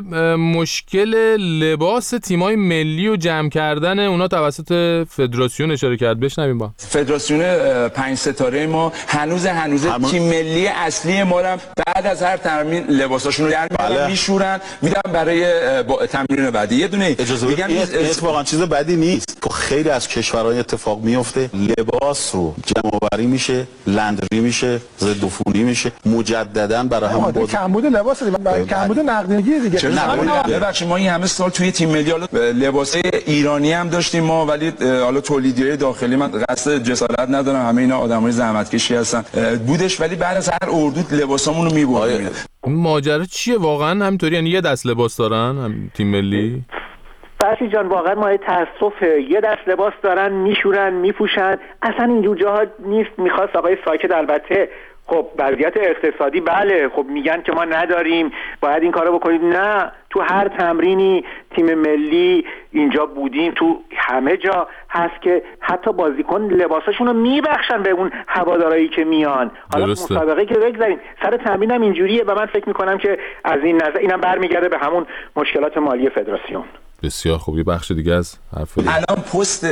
مشکل لباس تیمای ملی و جمع کردن اونا توسط فدراسیون اشاره کرد. بشنویم با. فدراسیون 5 ستاره ما هنوز تیم ملی اصلی ما رو بعد از هر تمرین لباساشون رو در میشورن میدم برای تمرین بعدی. یه دونه اجازه بدید، اتفاقا چیز بدی نیست. تو خیلی از کشورهای اتفاق میفته، لباس رو جمع آوری میشه، لندری میشه، ضد عفونی میشه، مجددا برای هم بود کمبود لباس دیگه، کمبود نقدینگی دیگه. ببخشید ما این همه سال توی تیم ملی حالا لباس ایرانی هم داشتیم ما، ولی حالا تولیدیای داخلی، من قصد جسارت ندارم، همه اینا آدمای زحمتکشی هستن، بودش، ولی بعد از هر اردو لباسامون رو میبردیم. این ماجرا چیه واقعا؟ همینطوری یعنی یه دست لباس دارن هم تیم ملی؟ فرشی جان واقعا ما تاسف، یه دست لباس دارن میشورن میپوشن، اصلا اینجور جاها نیست. میخواست آقای ساکت البته خب وضعیت اقتصادی بله خب میگن که ما نداریم باید این کارو بکنید، نه، تو هر تمرینی تیم ملی اینجا بودیم، تو همه جا هست که حتی بازیکن لباساشون رو میبخشن به اون هوادارایی که میان. حالا مسابقه که بگذاریم سر تمرینم اینجوریه و من فکر میکنم که از این نظر اینم برمیگرده به همون مشکلات مالی فدراسیون. بسیار خوب. یه بخش دیگه از حرف الان پست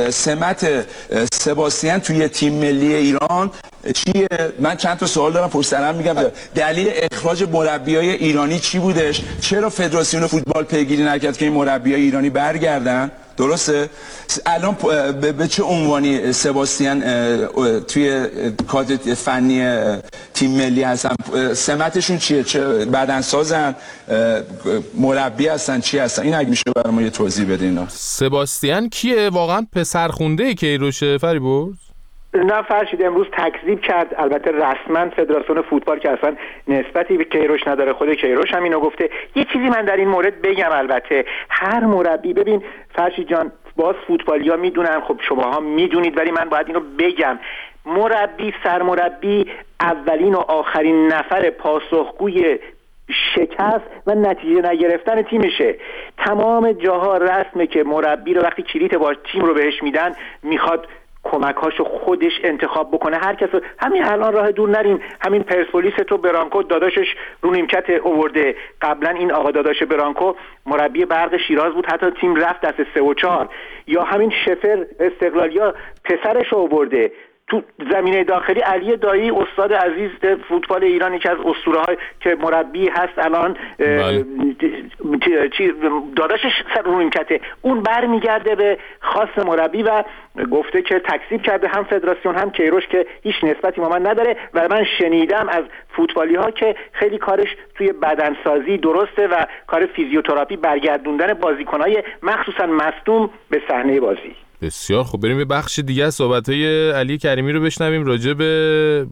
سمت سباستین توی تیم ملی ایران چیه؟ من چند تا سوال دارم پشت سرم میگم. دلیل اخراج مربیای ایرانی چی بودش؟ چرا فدراسیون فوتبال پیگیری نکرد که این مربیای ایرانی برگردن؟ درسته؟ الان به چه عنوانی سباستین توی کادر فنی تیم ملی هستن؟ سمتشون چیه؟ چه بدنسازن؟ مربی هستن؟ چی هستن؟ این اگه میشه برای ما یه توضیح بده اینا. سباستین کیه؟ واقعا پسرخونده کیروشه فریبرز؟ نه فرشید امروز تکذیب کرد، البته رسما فدراسیون فوتبال که اصلا نسبتی به کیروش نداره، خود کیروش هم اینو گفته. یه چیزی من در این مورد بگم، البته هر مربی، ببین فرشید جان، باز فوتبالیا میدونن، خب شماها میدونید، ولی من باید اینو بگم، مربی، سرمربی اولین و آخرین نفر پاسخگوی شکست و نتیجه نگرفتن تیمشه. تمام جاها رسمه که مربی رو وقتی کلیت با تیم رو بهش میدن میخواد کمک‌هاشو خودش انتخاب بکنه. هر کس همین الان راه دور نریم، همین پرسپولیس تو برانکو داداشش رو نیمکت آورده، قبلا این آقا داداش برانکو مربی برق شیراز بود، حتی تیم رفت دست 3 و 4. یا همین شفر استقلالیا پسرش آورده. تو زمینه داخلی علی دایی استاد عزیز فوتبال ایران، یکی از اسطوره‌های که مربی هست الان، داداشش سر رو نیمکته، اون برمیگرده به خاص مربی و گفته که تکذیب کرده هم فدراسیون هم کیروش که هیچ نسبتی با من نداره. و من شنیدم از فوتبالی ها که خیلی کارش توی بدنسازی درسته و کار فیزیوتراپی، برگردوندن بازیکنای مخصوصا مصدوم به صحنه بازی. بسیار خب، بریم یه بخش دیگه از صحبت‌های علی کریمی رو بشنویم راجع به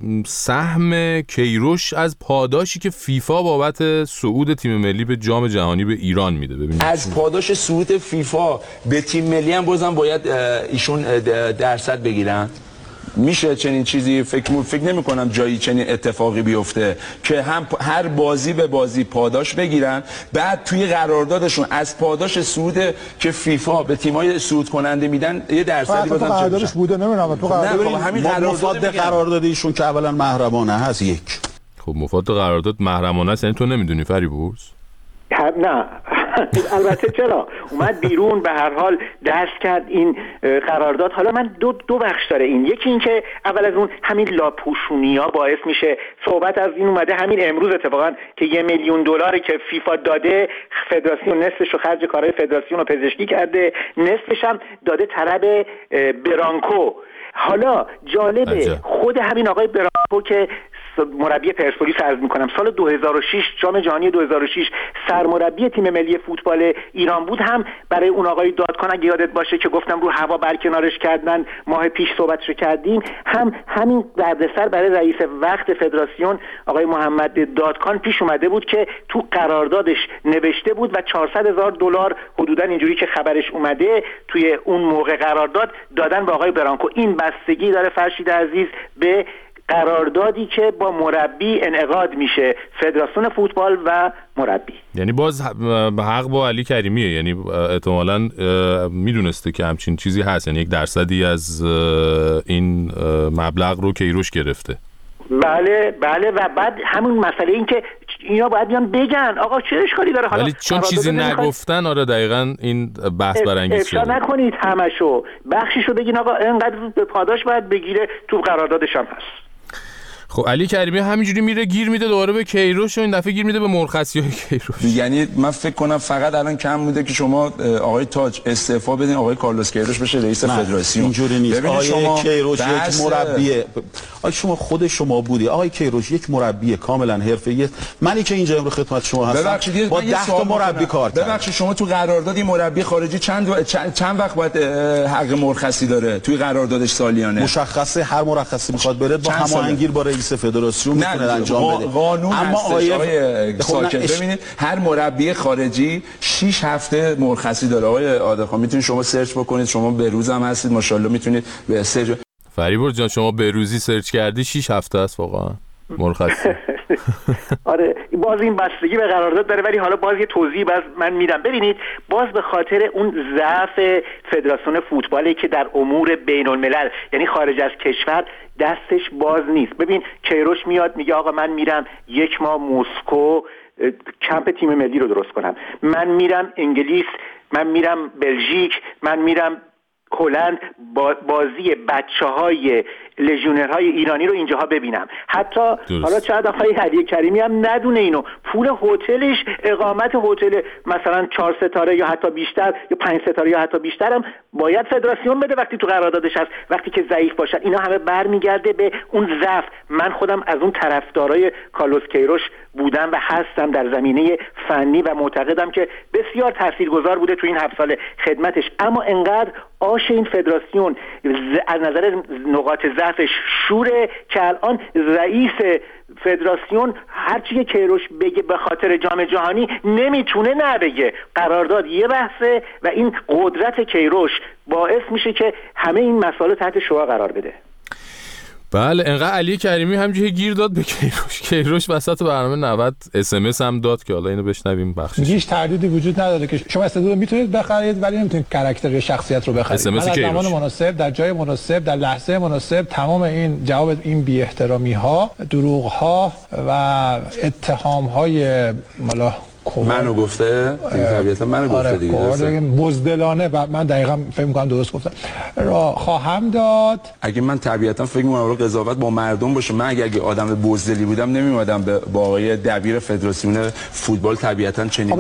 سهم کیروش از پاداشی که فیفا بابت صعود تیم ملی به جام جهانی به ایران میده. ببینید از پاداش صعود فیفا به تیم ملی هم بازم باید ایشون درصد بگیرن. میشه چنین چیزی؟ فکر نمی کنم جایی چنین اتفاقی بیفته که هم هر بازی به بازی پاداش بگیرن، بعد توی قراردادشون از پاداش صعود که فیفا به تیمای صعود کننده میدن یه درصدی بازم قراردادش بوده. نمیدونم تو همین قرارداد ایشون که اولا محرمانه هست. یک خب مفاد قرارداد محرمانه است، یعنی تو نمیدونی فریبرز؟ نه البته چرا اومد بیرون، به هر حال دست کرد این قرارداد. حالا من دو بخش داره این، یکی این که اول از اون همین لاپوشونیا باعث میشه صحبت از این اومده، همین امروز اتفاقا که $1,000,000 که فیفا داده، فدراسیون نصفش رو خرج کارهای فدراسیون و پزشکی کرده، نصفش هم داده طلب برانکو. حالا جالبه خود همین آقای برانکو که مربی پرسپولیس عرض میکنم سال 2006 جام جهانی 2006 سرمربی تیم ملی فوتبال ایران بود، هم برای اون آقای دادکان اگه یادت باشه که گفتم رو هوا برکنارش کردن ماه پیش صحبتش کردیم، هم همین دردسر برای رئیس وقت فدراسیون آقای محمد دادکان پیش اومده بود که تو قراردادش نوشته بود و $400,000 حدودا اینجوری که خبرش اومده توی اون موقع قرارداد دادن به آقای برانکو. این بستگی داره فرشید عزیز به قراردادی که با مربی انعقاد میشه، فدراسیون فوتبال و مربی. یعنی باز حق با علی کریمیه، یعنی احتمالاً میدونسته که همچین چیزی هست، یعنی 1% از این مبلغ رو کیروش گرفته. بله و بعد همون مسئله این که اینا باید بیان بگن آقا چه اشکالی داره، حالا ولی چون چیزی نگفتن آره دقیقاً این بحث برانگیز شده. افشا نکنید همشو، بخشیشو بگین آقا اینقدر به پاداش باید بگیره، تو قراردادش هم هست. خب علی کریمی همینجوری میره گیر میده دوباره به کیروش و این دفعه گیر میده به مرخصی‌های کیروش. یعنی من فکر کنم فقط الان کم بوده که شما آقای تاج استعفا بدین آقای کارلوس کیروش بشه رئیس فدراسیون. اینجوری نیست. آقای کیروش یک مربیه. آقای شما خود شما بودی آقای کیروش یک مربی کاملا حرفه‌ای. منی که اینجا امروز خدمت شما هستم با 10 تا مربی کار کردم. ببخشید شما تو قراردادی مربی خارجی چند وقت باید حق مرخصی داره توی قراردادش سالیانه؟ مشخصه هر مرخصی میخواد بره با هماهنگی با رئیس فدراسیون میتونه انجام بده. قانون اما آقای ساکت ببینید هر مربی خارجی 6 هفته مرخصی داره. آقای عادلخان میتونید شما سرچ بکنید، شما به روز هم هستید ماشاءالله میتونید به سرچ. فریبرز جان شما به روزی سرچ کردی 6 هفته است واقعا مرخصی. آره باز این بستگی به قرارداد داره، ولی حالا باز یه توضیح من میدم. ببینید باز به خاطر اون ضعف فدراسیون فوتبالی که در امور بین الملل یعنی خارج از کشور دستش باز نیست. ببین کیروش میاد میگه آقا من میرم 1 ماه مسکو کمپ تیم ملی رو درست کنم، من میرم انگلیس، من میرم بلژیک، من میرم هلند بازی بچه‌های لژیونرهای ایرانی رو اینجاها ببینم. حتی حالا شاید آقای علی کریمی هم ندونه اینو، پول هتلش، اقامت هتل مثلا 4 ستاره یا حتی بیشتر یا 5 ستاره یا حتی بیشتر هم باید فدراسیون بده وقتی تو قراردادش هست. وقتی که ضعیف باشن اینا همه برمیگرده به اون ضعف. من خودم از اون طرفدارای کارلوس کیروش بودم و هستم در زمینه فنی و معتقدم که بسیار تاثیرگذار بوده تو این 7 سال خدمتش، اما انقدر آش این فدراسیون از نظر نقاط ضعفش شوره که الان رئیس فدراسیون هرچی که کیروش بگه به خاطر جام جهانی نمیتونه نبگه. قرارداد یه بحثه و این قدرت کیروش باعث میشه که همه این مسائل تحت شعاع قرار بده. بله، انقدر علی کریمی همجوری گیر داد به کیروش وسط برنامه 90 SMS هم داد که حالا اینو بشنویم بخشش. هیچ تردیدی وجود نداره که شما استعداد میتونید بخرید ولی نمیتونید کاراکتر یا شخصیت رو بخرید. در زمان مناسب، در جای مناسب، در لحظه مناسب تمام این جواب این بی احترامی ها، دروغ ها و اتهام های مالا منو گفته طبیعتا منو گفته دیگه بزدلانه و من دقیقاً فکر می‌کنم درست گفتم را خواهم داد. اگه من طبیعتا فکر می‌کنم قضاوت با مردم باشه، من اگه آدم بزدلی بودم نمی‌اومدم با آقای دبیر فدراسیون فوتبال طبیعتا چنین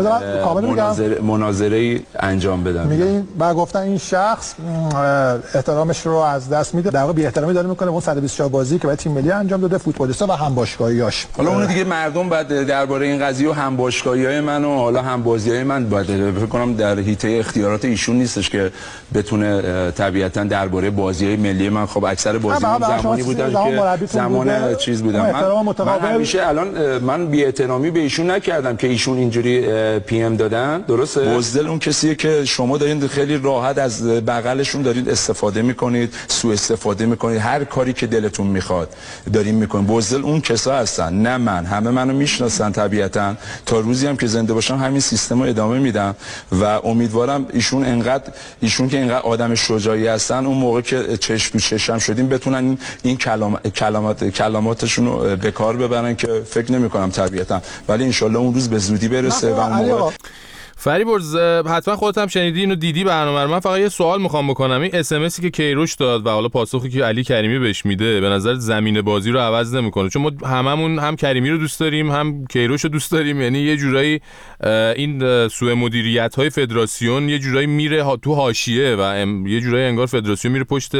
مناظره‌ای انجام بدم. میگه بعد گفتن این شخص احترامش رو از دست میده، در واقع بی‌احترامی داره میکنه اون 124 بازی که برای تیم ملی انجام داده، فوتبالیست‌ها و هم باشگاهیاش. حالا اون دیگه مردم بعد درباره این قضیه و هم باشگاهیای من و حالا هم بازیای من باید فکر کنم در حیطه اختیارات ایشون نیستش که بتونه طبیعتا درباره بازیای ملی من. خب اکثر بازی‌ها زمانی بودن که زمان چیز بودم. من همیشه الان من بی‌احترامی به ایشون نکردم که ایشون اینجوری پی ام دادن، درسته؟ بزدل اون کسیه که شما دارین خیلی راحت از بغلشون دارید استفاده میکنید، سوء استفاده میکنید، هر کاری که دلتون میخواد دارین میکنید. بزدل اون کسا هستن، نه من. همه منو میشناسن طبیعتا. تا روزی هم که زنده باشم همین سیستم رو ادامه میدم و امیدوارم ایشون که اینقدر آدم شجاعی هستن اون موقع که چشم تو چشم شدیم بتونن این کلماتشون رو به کار ببرن که فکر نمی کنم طبیعتا، ولی انشالله اون روز به زودی برسه و اون موقع. فریبرز حتما خودت هم شنیدی اینو دیدی برنامه رو. من فقط یه سوال میخوام بکنم. این اس‌ام‌اسی که کیروش داد و حالا پاسخی که علی کریمی بهش میده به نظر زمین بازی رو عوض نمیکنه؟ چون ما هممون هم کریمی رو دوست داریم هم کیروش رو دوست داریم، یعنی یه جورایی این سوء مدیریت‌های فدراسیون یه جورایی میره تو حاشیه و یه جورایی انگار فدراسیون میره پشت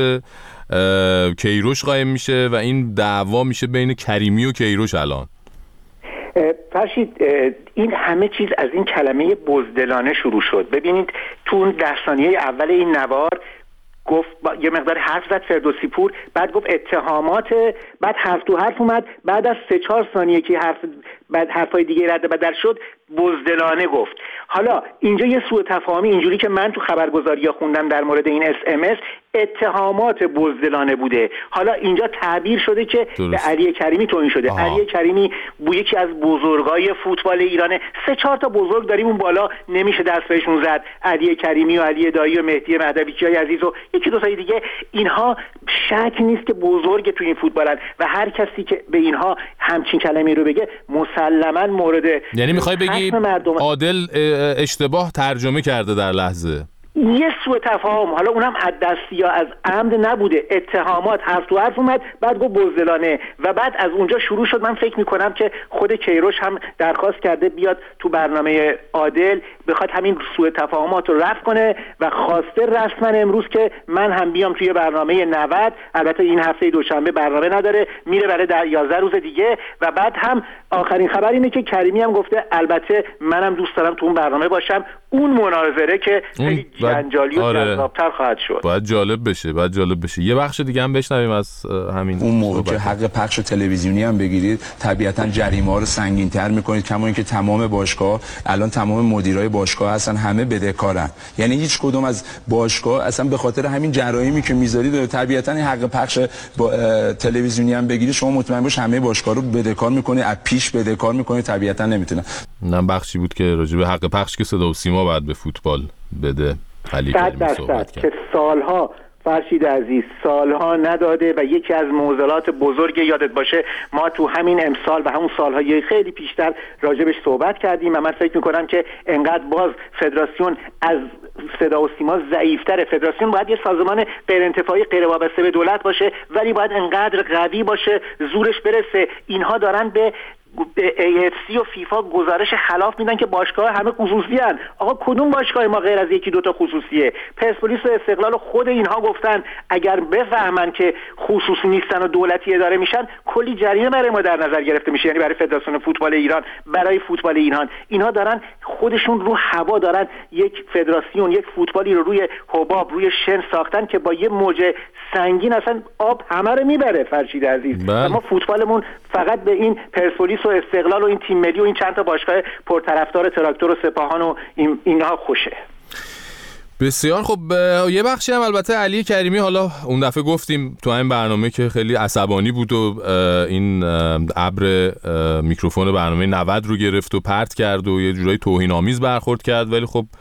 کیروش قایم میشه و این دعوا میشه بین کریمی و کیروش. الان فرشید این همه چیز از این کلمه بزدلانه شروع شد. ببینید تو اون 10 ثانیه اول این نوار گفت یه مقدار حرف زد فردوسی پور، بعد گفت اتهامات، بعد حرف تو حرف اومد، بعد از 3-4 ثانیه که بعد حرفای دیگه رد بدل شد بزدلانه گفت. حالا اینجا یه سوء تفاهمی اینجوری که من تو خبرگزاری‌ها خوندم در مورد این SMS اتهامات بزدلانه بوده. حالا اینجا تعبیر شده که به علی کریمی توهین شده. علی کریمی یکی از بزرگای فوتبال ایرانه. 3-4 تا بزرگ داریم اون بالا، نمیشه دست بهشون زد. علی کریمی و علی دایی و مهدی مهدویچی عزیز و یکی دو تای دیگه، اینها شک نیست که بزرگ تو این فوتبالن و هر کسی که به اینها همچین کلمه‌ای رو بگه مسلماً مورد، یعنی میخوای بگی عادل اشتباه ترجمه کرده در لحظه؟ یه سوء تفاهم، حالا اونم از دستی یا از عمد نبوده. اتهامات حرف تو حرف اومد، بعد گفت بزدلانه و بعد از اونجا شروع شد. من فکر میکنم که خود کیروش هم درخواست کرده بیاد تو برنامه عادل بخواد همین سوء تفاهمات رو رفع کنه و خواسته رسما امروز که من هم بیام توی برنامه 90. البته این هفته دوشنبه برنامه نداره، میره برای 11 روز دیگه و بعد هم آخرین خبر اینه که کریمی هم گفته البته منم دوست دارم تو اون برنامه باشم. اون مناظره که جنجالی و جذاب‌تر خواهد شد. باید جالب بشه. یه بخش دیگه هم بشنویم از همین. اون موقع که حق پخش تلویزیونی هم بگیرید طبیعتا جریمه‌ها رو سنگین‌تر می‌کنید، کما اینکه تمام باشگاه الان تمام مدیرای باشگاه هستن همه بدهکارن. یعنی هیچ کدوم از باشگاه اصلا به خاطر همین جرایمی که می‌ذارید طبیعتا این حق پخش تلویزیونی هم بگیرید شما مطمئن باش همه باشگاه رو بدهکار می‌کنید، از پیش بدهکار می‌کنید، طبیعتا نمی‌تونن. نه بخشی بود که راجع به حق پخش که صدا و سیما بعد به فوتبال بده علی کریمی صحبت کرد که سالها فرشید عزیز سالها نداده و یکی از معضلات بزرگ یادت باشه ما تو همین امسال و همون سالهای خیلی پیشتر راجبش صحبت کردیم و من فکر میکنم که انقدر باز فدراسیون از صدا و سیما ضعیفتره. فدراسیون باید یه سازمان غیر انتفاعی غیر وابسته به دولت باشه ولی باید انقدر قوی باشه زورش برسه. اینها دارن به AFC و فیفا گزارش خلاف میدن که باشگاه همه خصوصی ان. آقا کدوم باشگاه ما غیر از یکی دو تا خصوصیه؟ پرسپولیس و استقلال خود اینها گفتن اگر بفهمن که خصوصی نیستن و دولتی اداره میشن کلی جریمه برای ما در نظر گرفته میشه، یعنی برای فدراسیون فوتبال ایران، برای فوتبال ایران. اینها دارن خودشون رو هوا دارن یک فدراسیون، یک فوتبالی رو روی حباب، روی شن ساختن که با یه موج سنگین اصلا آب همه رو میبره. فرشید عزیز، ما فوتبالمون فقط به این پرسپولیس و استقلال و این تیم ملی و این چند تا باشگاه پرطرفدار تراکتور و سپاهان و اینها خوشه. بسیار خب. یه بخشی هم البته علی کریمی، حالا اون دفعه گفتیم تو این برنامه که خیلی عصبانی بود و این ابر میکروفون برنامه 90 رو گرفت و پرت کرد و یه جورایی توهین‌آمیز برخورد کرد، ولی خب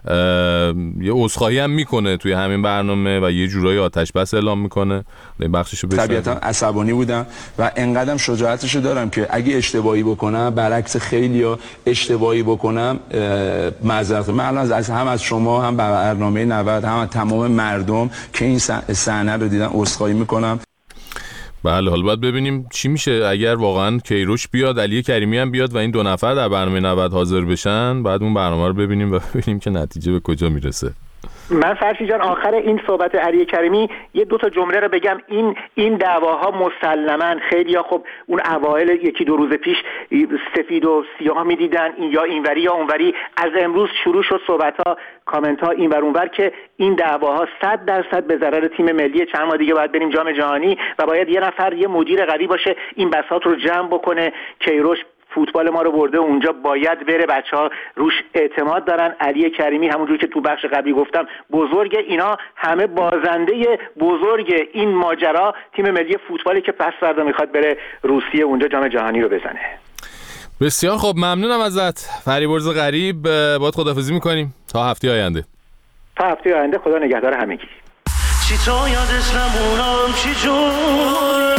یه عذرخواهی هم میکنه توی همین برنامه و یه جورایی آتش بس اعلام میکنه. این بخششو بشنویم. طبیعتا عصبانی بودم و انقدرم شجاعتشو دارم که اگه اشتباهی بکنم، برعکس خیلیا اشتباهی بکنم، معذرت من الان از شما، هم برنامه 90، هم تمام مردم که این صحنه رو دیدن عذرخواهی میکنم. بله، حالا باید ببینیم چی میشه اگر واقعا کیروش بیاد، علی کریمی هم بیاد و این دو نفر در برنامه 90 حاضر بشن. بعد اون برنامه رو ببینیم و ببینیم که نتیجه به کجا میرسه. من فرشی جان آخر این صحبت علی کریمی یه دو تا جمله رو بگم. این دعواها مسلماً خیلی‌ها خب اون اوایل یکی دو روز پیش سفید و سیاه می‌دیدن، این یا اینوری یا اونوری. از امروز شروع شد صحبت‌ها، کامنت‌ها اینور اونور که این دعواها 100% به ضرر تیم ملی. چند ماه دیگه باید بریم جام جهانی و باید یه نفر، یه مدیر قوی باشه این بساط رو جمع بکنه. کیروش فوتبال ما رو برده اونجا، باید بره، بچه‌ها روش اعتماد دارن. علی کریمی همونجوری که تو بخش قبلی گفتم بزرگه، اینا همه بازنده بزرگ این ماجرا تیم ملی فوتبالی که پس فردا میخواد بره روسیه اونجا جام جهانی رو بزنه. بسیار خب، ممنونم ازت فریبرز غریب. باید خداحافظی میکنیم تا هفته آینده. تا هفته آینده، خدا نگهدار همگی. چی تو یادت نمونم چی جور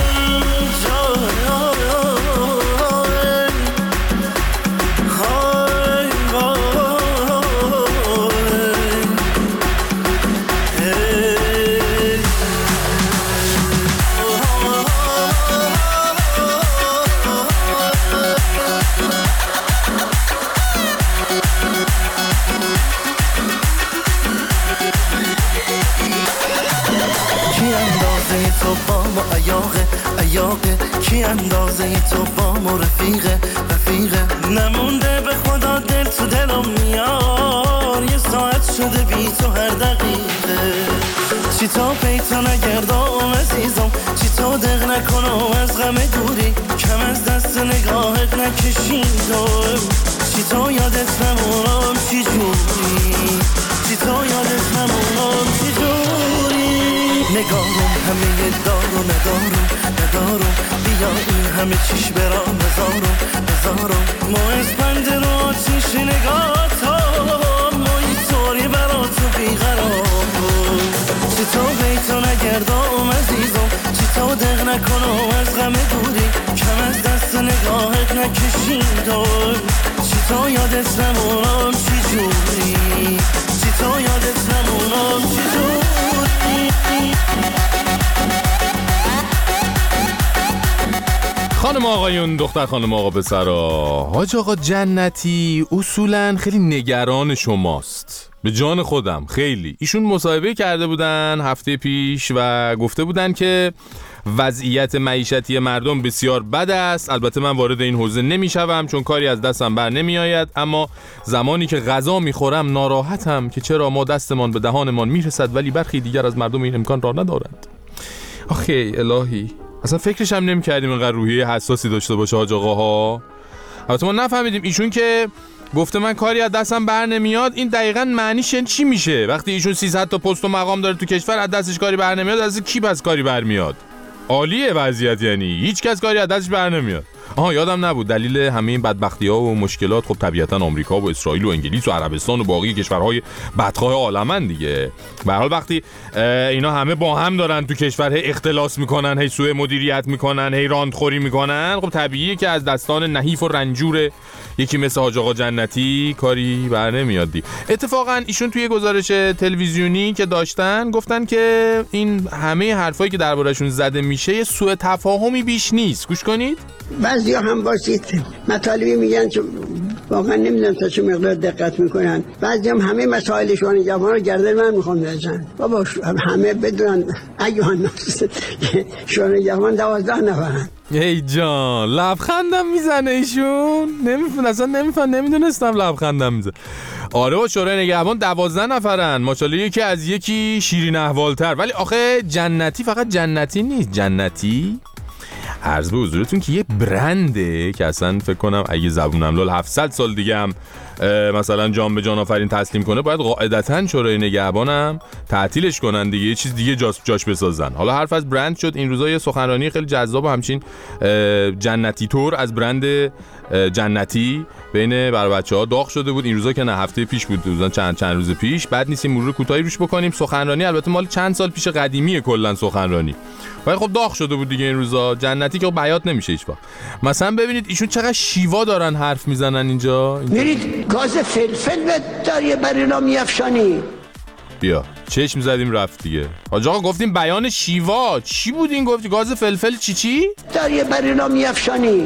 ایاقه کی اندازه تو با ما رفیقه نمونده به خدا دل تو دلم میار، یه ساعت شده بی تو هر دقیقه. چی تا پیتا نگردم عزیزم، چی تا دق نکنم از غم دوری، کم از دست نگاهت نکشیدم. چی تا یادت نمونم چی جوری، چی تا یادت نمونم چی جوری. نگارم همه دارو ندارم بیا این همه چیش برام نزارم ما اسپند رو آتیش نگاه تا ما این طوری برا تو بیقرار. چی تا بیتا نگردم عزیزم، چی تا دق نکنم از غم دوری، کم از دست نگاهت نکشیدم. چی تا یادت نمونم چی جوری، چی تا یادت نمونم چی جوری. خانم آقایون، دختر خانم آقا پسرا، حاج آقا جنتی اصولاً خیلی نگران شماست. به جان خودم خیلی. ایشون مصاحبه کرده بودن هفته پیش و گفته بودن که وضعیت معیشتی مردم بسیار بد است. البته من وارد این حوزه نمیشم چون کاری از دستم بر نمی آید، اما زمانی که غذا میخورم ناراحتم که چرا ما دستمان به دهانمان میرسد ولی برخی دیگر از مردم این امکان را ندارند. آخه الهی، اصلا فکرش هم نمی‌کردیم اینقدر روحیه حساسی داشته باشه حاج آقاها. البته ما نفهمیدیم ایشون که گفته من کاری از دستم بر نمیاد، این دقیقاً معنیش چی میشه؟ وقتی ایشون 300 تا پست و مقام داره تو کشور، از دستش کاری بر نمیاد، از کی بس کاری برمیاد؟ عالیه وضعیت، یعنی هیچ کس کاری از دستش بر نمیاد. یادم نبود دلیل همه این بدبختی‌ها و مشکلات خب طبیعتاً آمریکا و اسرائیل و انگلیس و عربستان و باقی کشورهای بدخواه عالمن دیگه. به هر حال وقتی اینا همه با هم دارن تو کشور هی اختلاس میکنن، هی سوء مدیریت میکنن، هی راندخوری میکنن، خب طبیعیه که از دستان نحیف و رنجور یکی مثل حاج آقا جنتی کاری بر نمیاد دی. اتفاقاً ایشون توی گزارش تلویزیونی که داشتن گفتن که این همه حرفایی که درباره‌شون زده میشه یه سوء تفاهمی بیش نیست. گوش کنید. من بعضیا هم باشید مطالبی میگن که واقعا نمیدونم تا چه مقدار دقت میکنن. بعضی هم همه مسائل شورای جوان رو گردن من میخوام بزنن. بابا همه بدونن ایوان شورای جوان 12 نفرن. ای جان لبخندم میزنه ایشون. نمیدونستم لبخندم میزنه. آره با شورای نگهبان 12 نفرن. ماشاءالله یکی از یکی شیرین احوالتر. ولی آخه جنتی فقط جنتی نیست. جنتی عرض به حضورتون که یه برنده که اصلا فکر کنم اگه زبونم لال 700 سال دیگه هم مثلا جان به جان آفرین تسلیم کنه باید قاعدتاً شورای نگهبانم تعطیلش کنن دیگه، یه چیز دیگه جاش بسازن. حالا حرف از برند شد، این روزا یه سخنرانی خیلی جذاب و همچین جنتی تور از برند جنتی بین بر بچه‌ها داغ شده بود. این روزا که نه هفته پیش بود، چند روز پیش. بعد نیستیم مرور کوتاهی روش بکنیم. سخنرانی البته مال چند سال پیش قدیمیه کلا سخنرانی، ولی خب داغ شده بود دیگه این روزا. جنتی که بیات نمیشه هیچ وقت. مثلا ببینید ایشون چقدر شیوا دارن حرف میزنن اینجا. میرید گاز فلفل به داری برینا میافشانی. بیا چشم زدیم رفت دیگه. حاج آقا گفتیم بیان شیوا چی بود این گفتی؟ گاز فلفل چی؟ داری برینا میافشانی.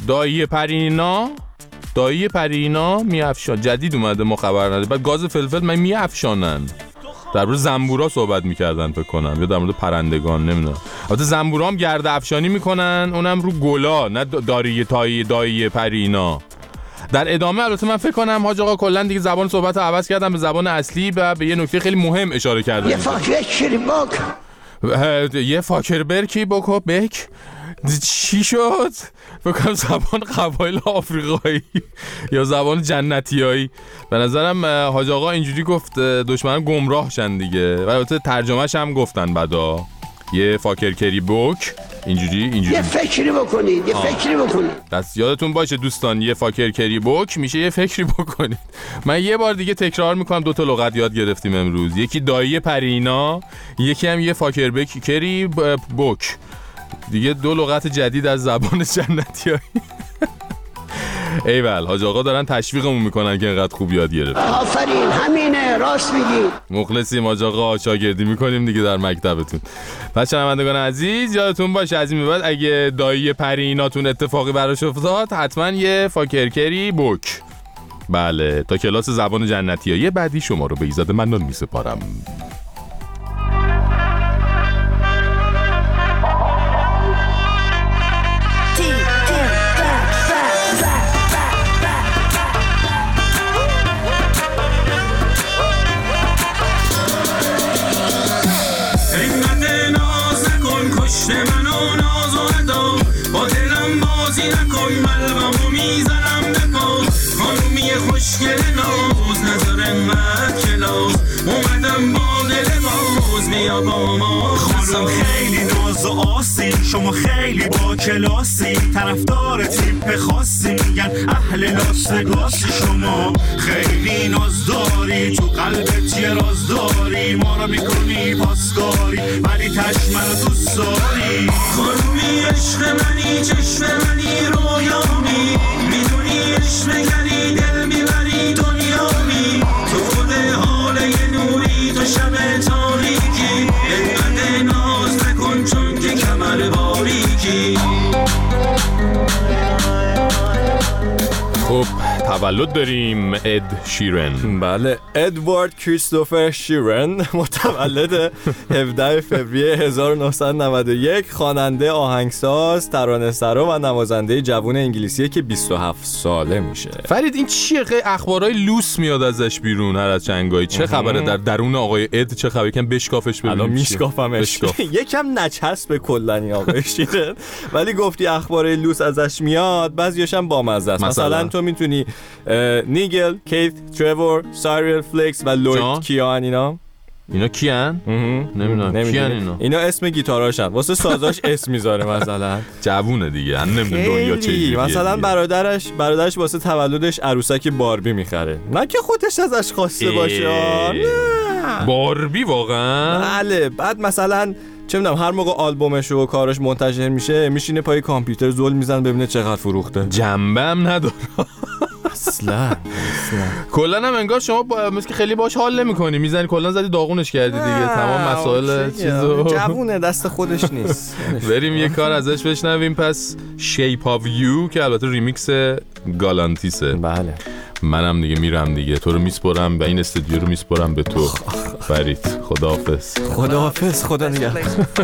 دایی پرینا میافشان. جدید اومده ما خبر نداره. بعد گاز فلفل من میافشانن. در مورد زنبورا صحبت میکردن فکر کنم یا در مورد پرندگان نمیدونم. البته زنبورا هم گرد افشانی میکنن، اونم رو گلا، نه دایی پرینا. در ادامه البته من فکر کنم حاج آقا کلا دیگه زبان صحبت رو عوض کردن به زبان اصلی و به یه نکته خیلی مهم اشاره کردن. یه فاکربرکی بکو بک چی شد؟ فکرم زبان قبایل آفریقایی یا زبان جنتیایی. به نظرم حاج آقا اینجوری گفت دشمنان گمراه شن دیگه. و البته ترجمهش هم گفتن بعدا یه فاکرکری بک اینجوری یه فکری بکنید. پس یادتون باشه دوستان، یه فاکرکری بک میشه یه فکری بکنید. من یه بار دیگه تکرار میکنم، 2 تا لغت یاد گرفتیم امروز. یکی دایی پرینا، یکی هم یه فاکرکری بک. دیگه 2 لغت جدید از زبان جنتیایی. ایول حاج آقا دارن تشویقمون میکنن که اینقدر خوب یاد گرفت. آفرین همینه، راست میگی. مخلصیم حاج آقا، شاگردی میکنیم دیگه در مکتبتون. بچه‌ها عزیز یادتون باشه از این به بعد اگه دایی پریناتون اتفاقی براش افتاد حتما یه فاکرکری بک. بله تا کلاس زبان جنتیایی بعدی شما رو به ایزد منان میسپارم. خوشگل ناز نظر مد کلاس اومدم با دل باز بیا با ما خانم خیلی ناز و آسی شما خیلی با کلاسی طرفدار تیپ خاصی میگن اهل لاس وگاسی شما خیلی ناز داری تو قلبت یه راز داری ما رو میکنی پاسکاری ولی تش منو دوست داری خانومی عشق منی چشم منی رویامی میدونی عشق گری دل میبری دنیامی تو خود حال یه نوری تو شب تاریکی اینقدر ناز نکن چون که کمر باریکی. خب تولد داریم اد شیرن. بله ادوارد کریستوفر شیرن متولد 17 فوریه 1991 خواننده، آهنگساز، ترانه‌سرا و نوازنده جوان انگلیسیه که 27 ساله میشه. فرید این چیه؟ خیلی اخبارای لوس میاد ازش بیرون هر از چنگایی. چه خبره در درون آقای اد؟ چه خبره؟ یکم بشکافش ببینیم. الان میشکافمش. یکم نچسب کلا این آقای شیرن ولی گفتی اخبارای لوس ازش میاد، بعضیاش هم بامزه است. مثلا تو میتونی نیگل، کیت، ترور، سایریل فلکس و لوید کیان اینا کیان؟ نمیدونم کیان اینا اسم گیتاراشن، واسه سازاش اسم میذاره مثلا. جوونه دیگه نمیدونم دنیا چه مثلا برادرش واسه تولدش عروسک باربی میخره، نه که خودش ازش خواسته باشه. باربی واقعا؟ بله. بعد مثلا چه میدونم هر موقع آلبومش و کارش منتشر میشه میشینه پای کامپیوتر زل میزنه ببینه چقدر فروخته. جنبه هم نداره. اصلا کلا هم انگار شما مثل که خیلی باش حال نمی‌کنی، میزنی کلا زدی داغونش کردی دیگه، تمام مسائل چیزو جوونه دست خودش نیست. بریم یه کار ازش بشنویم پس. Shape of You که البته ریمیکس گالانتیسه. بله منم دیگه میرم دیگه، تو رو میسپرم و این استودیو رو میسپرم به تو فرید. خداحافظ. خداحافظ. خدا نگهدار.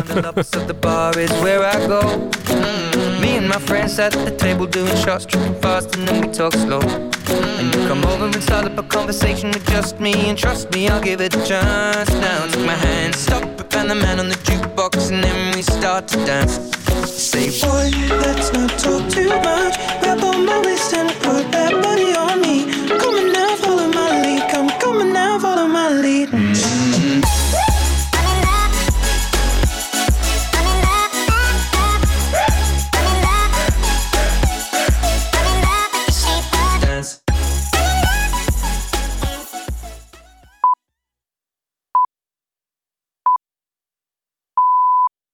Me and my friends at the table doing shots, tripping fast and then we talk slow. And you come over and start up a conversation with just me, and trust me, I'll give it a chance. Now take my hand, stop it, and the man on the jukebox, and then we start to dance. Say, boy, let's not talk too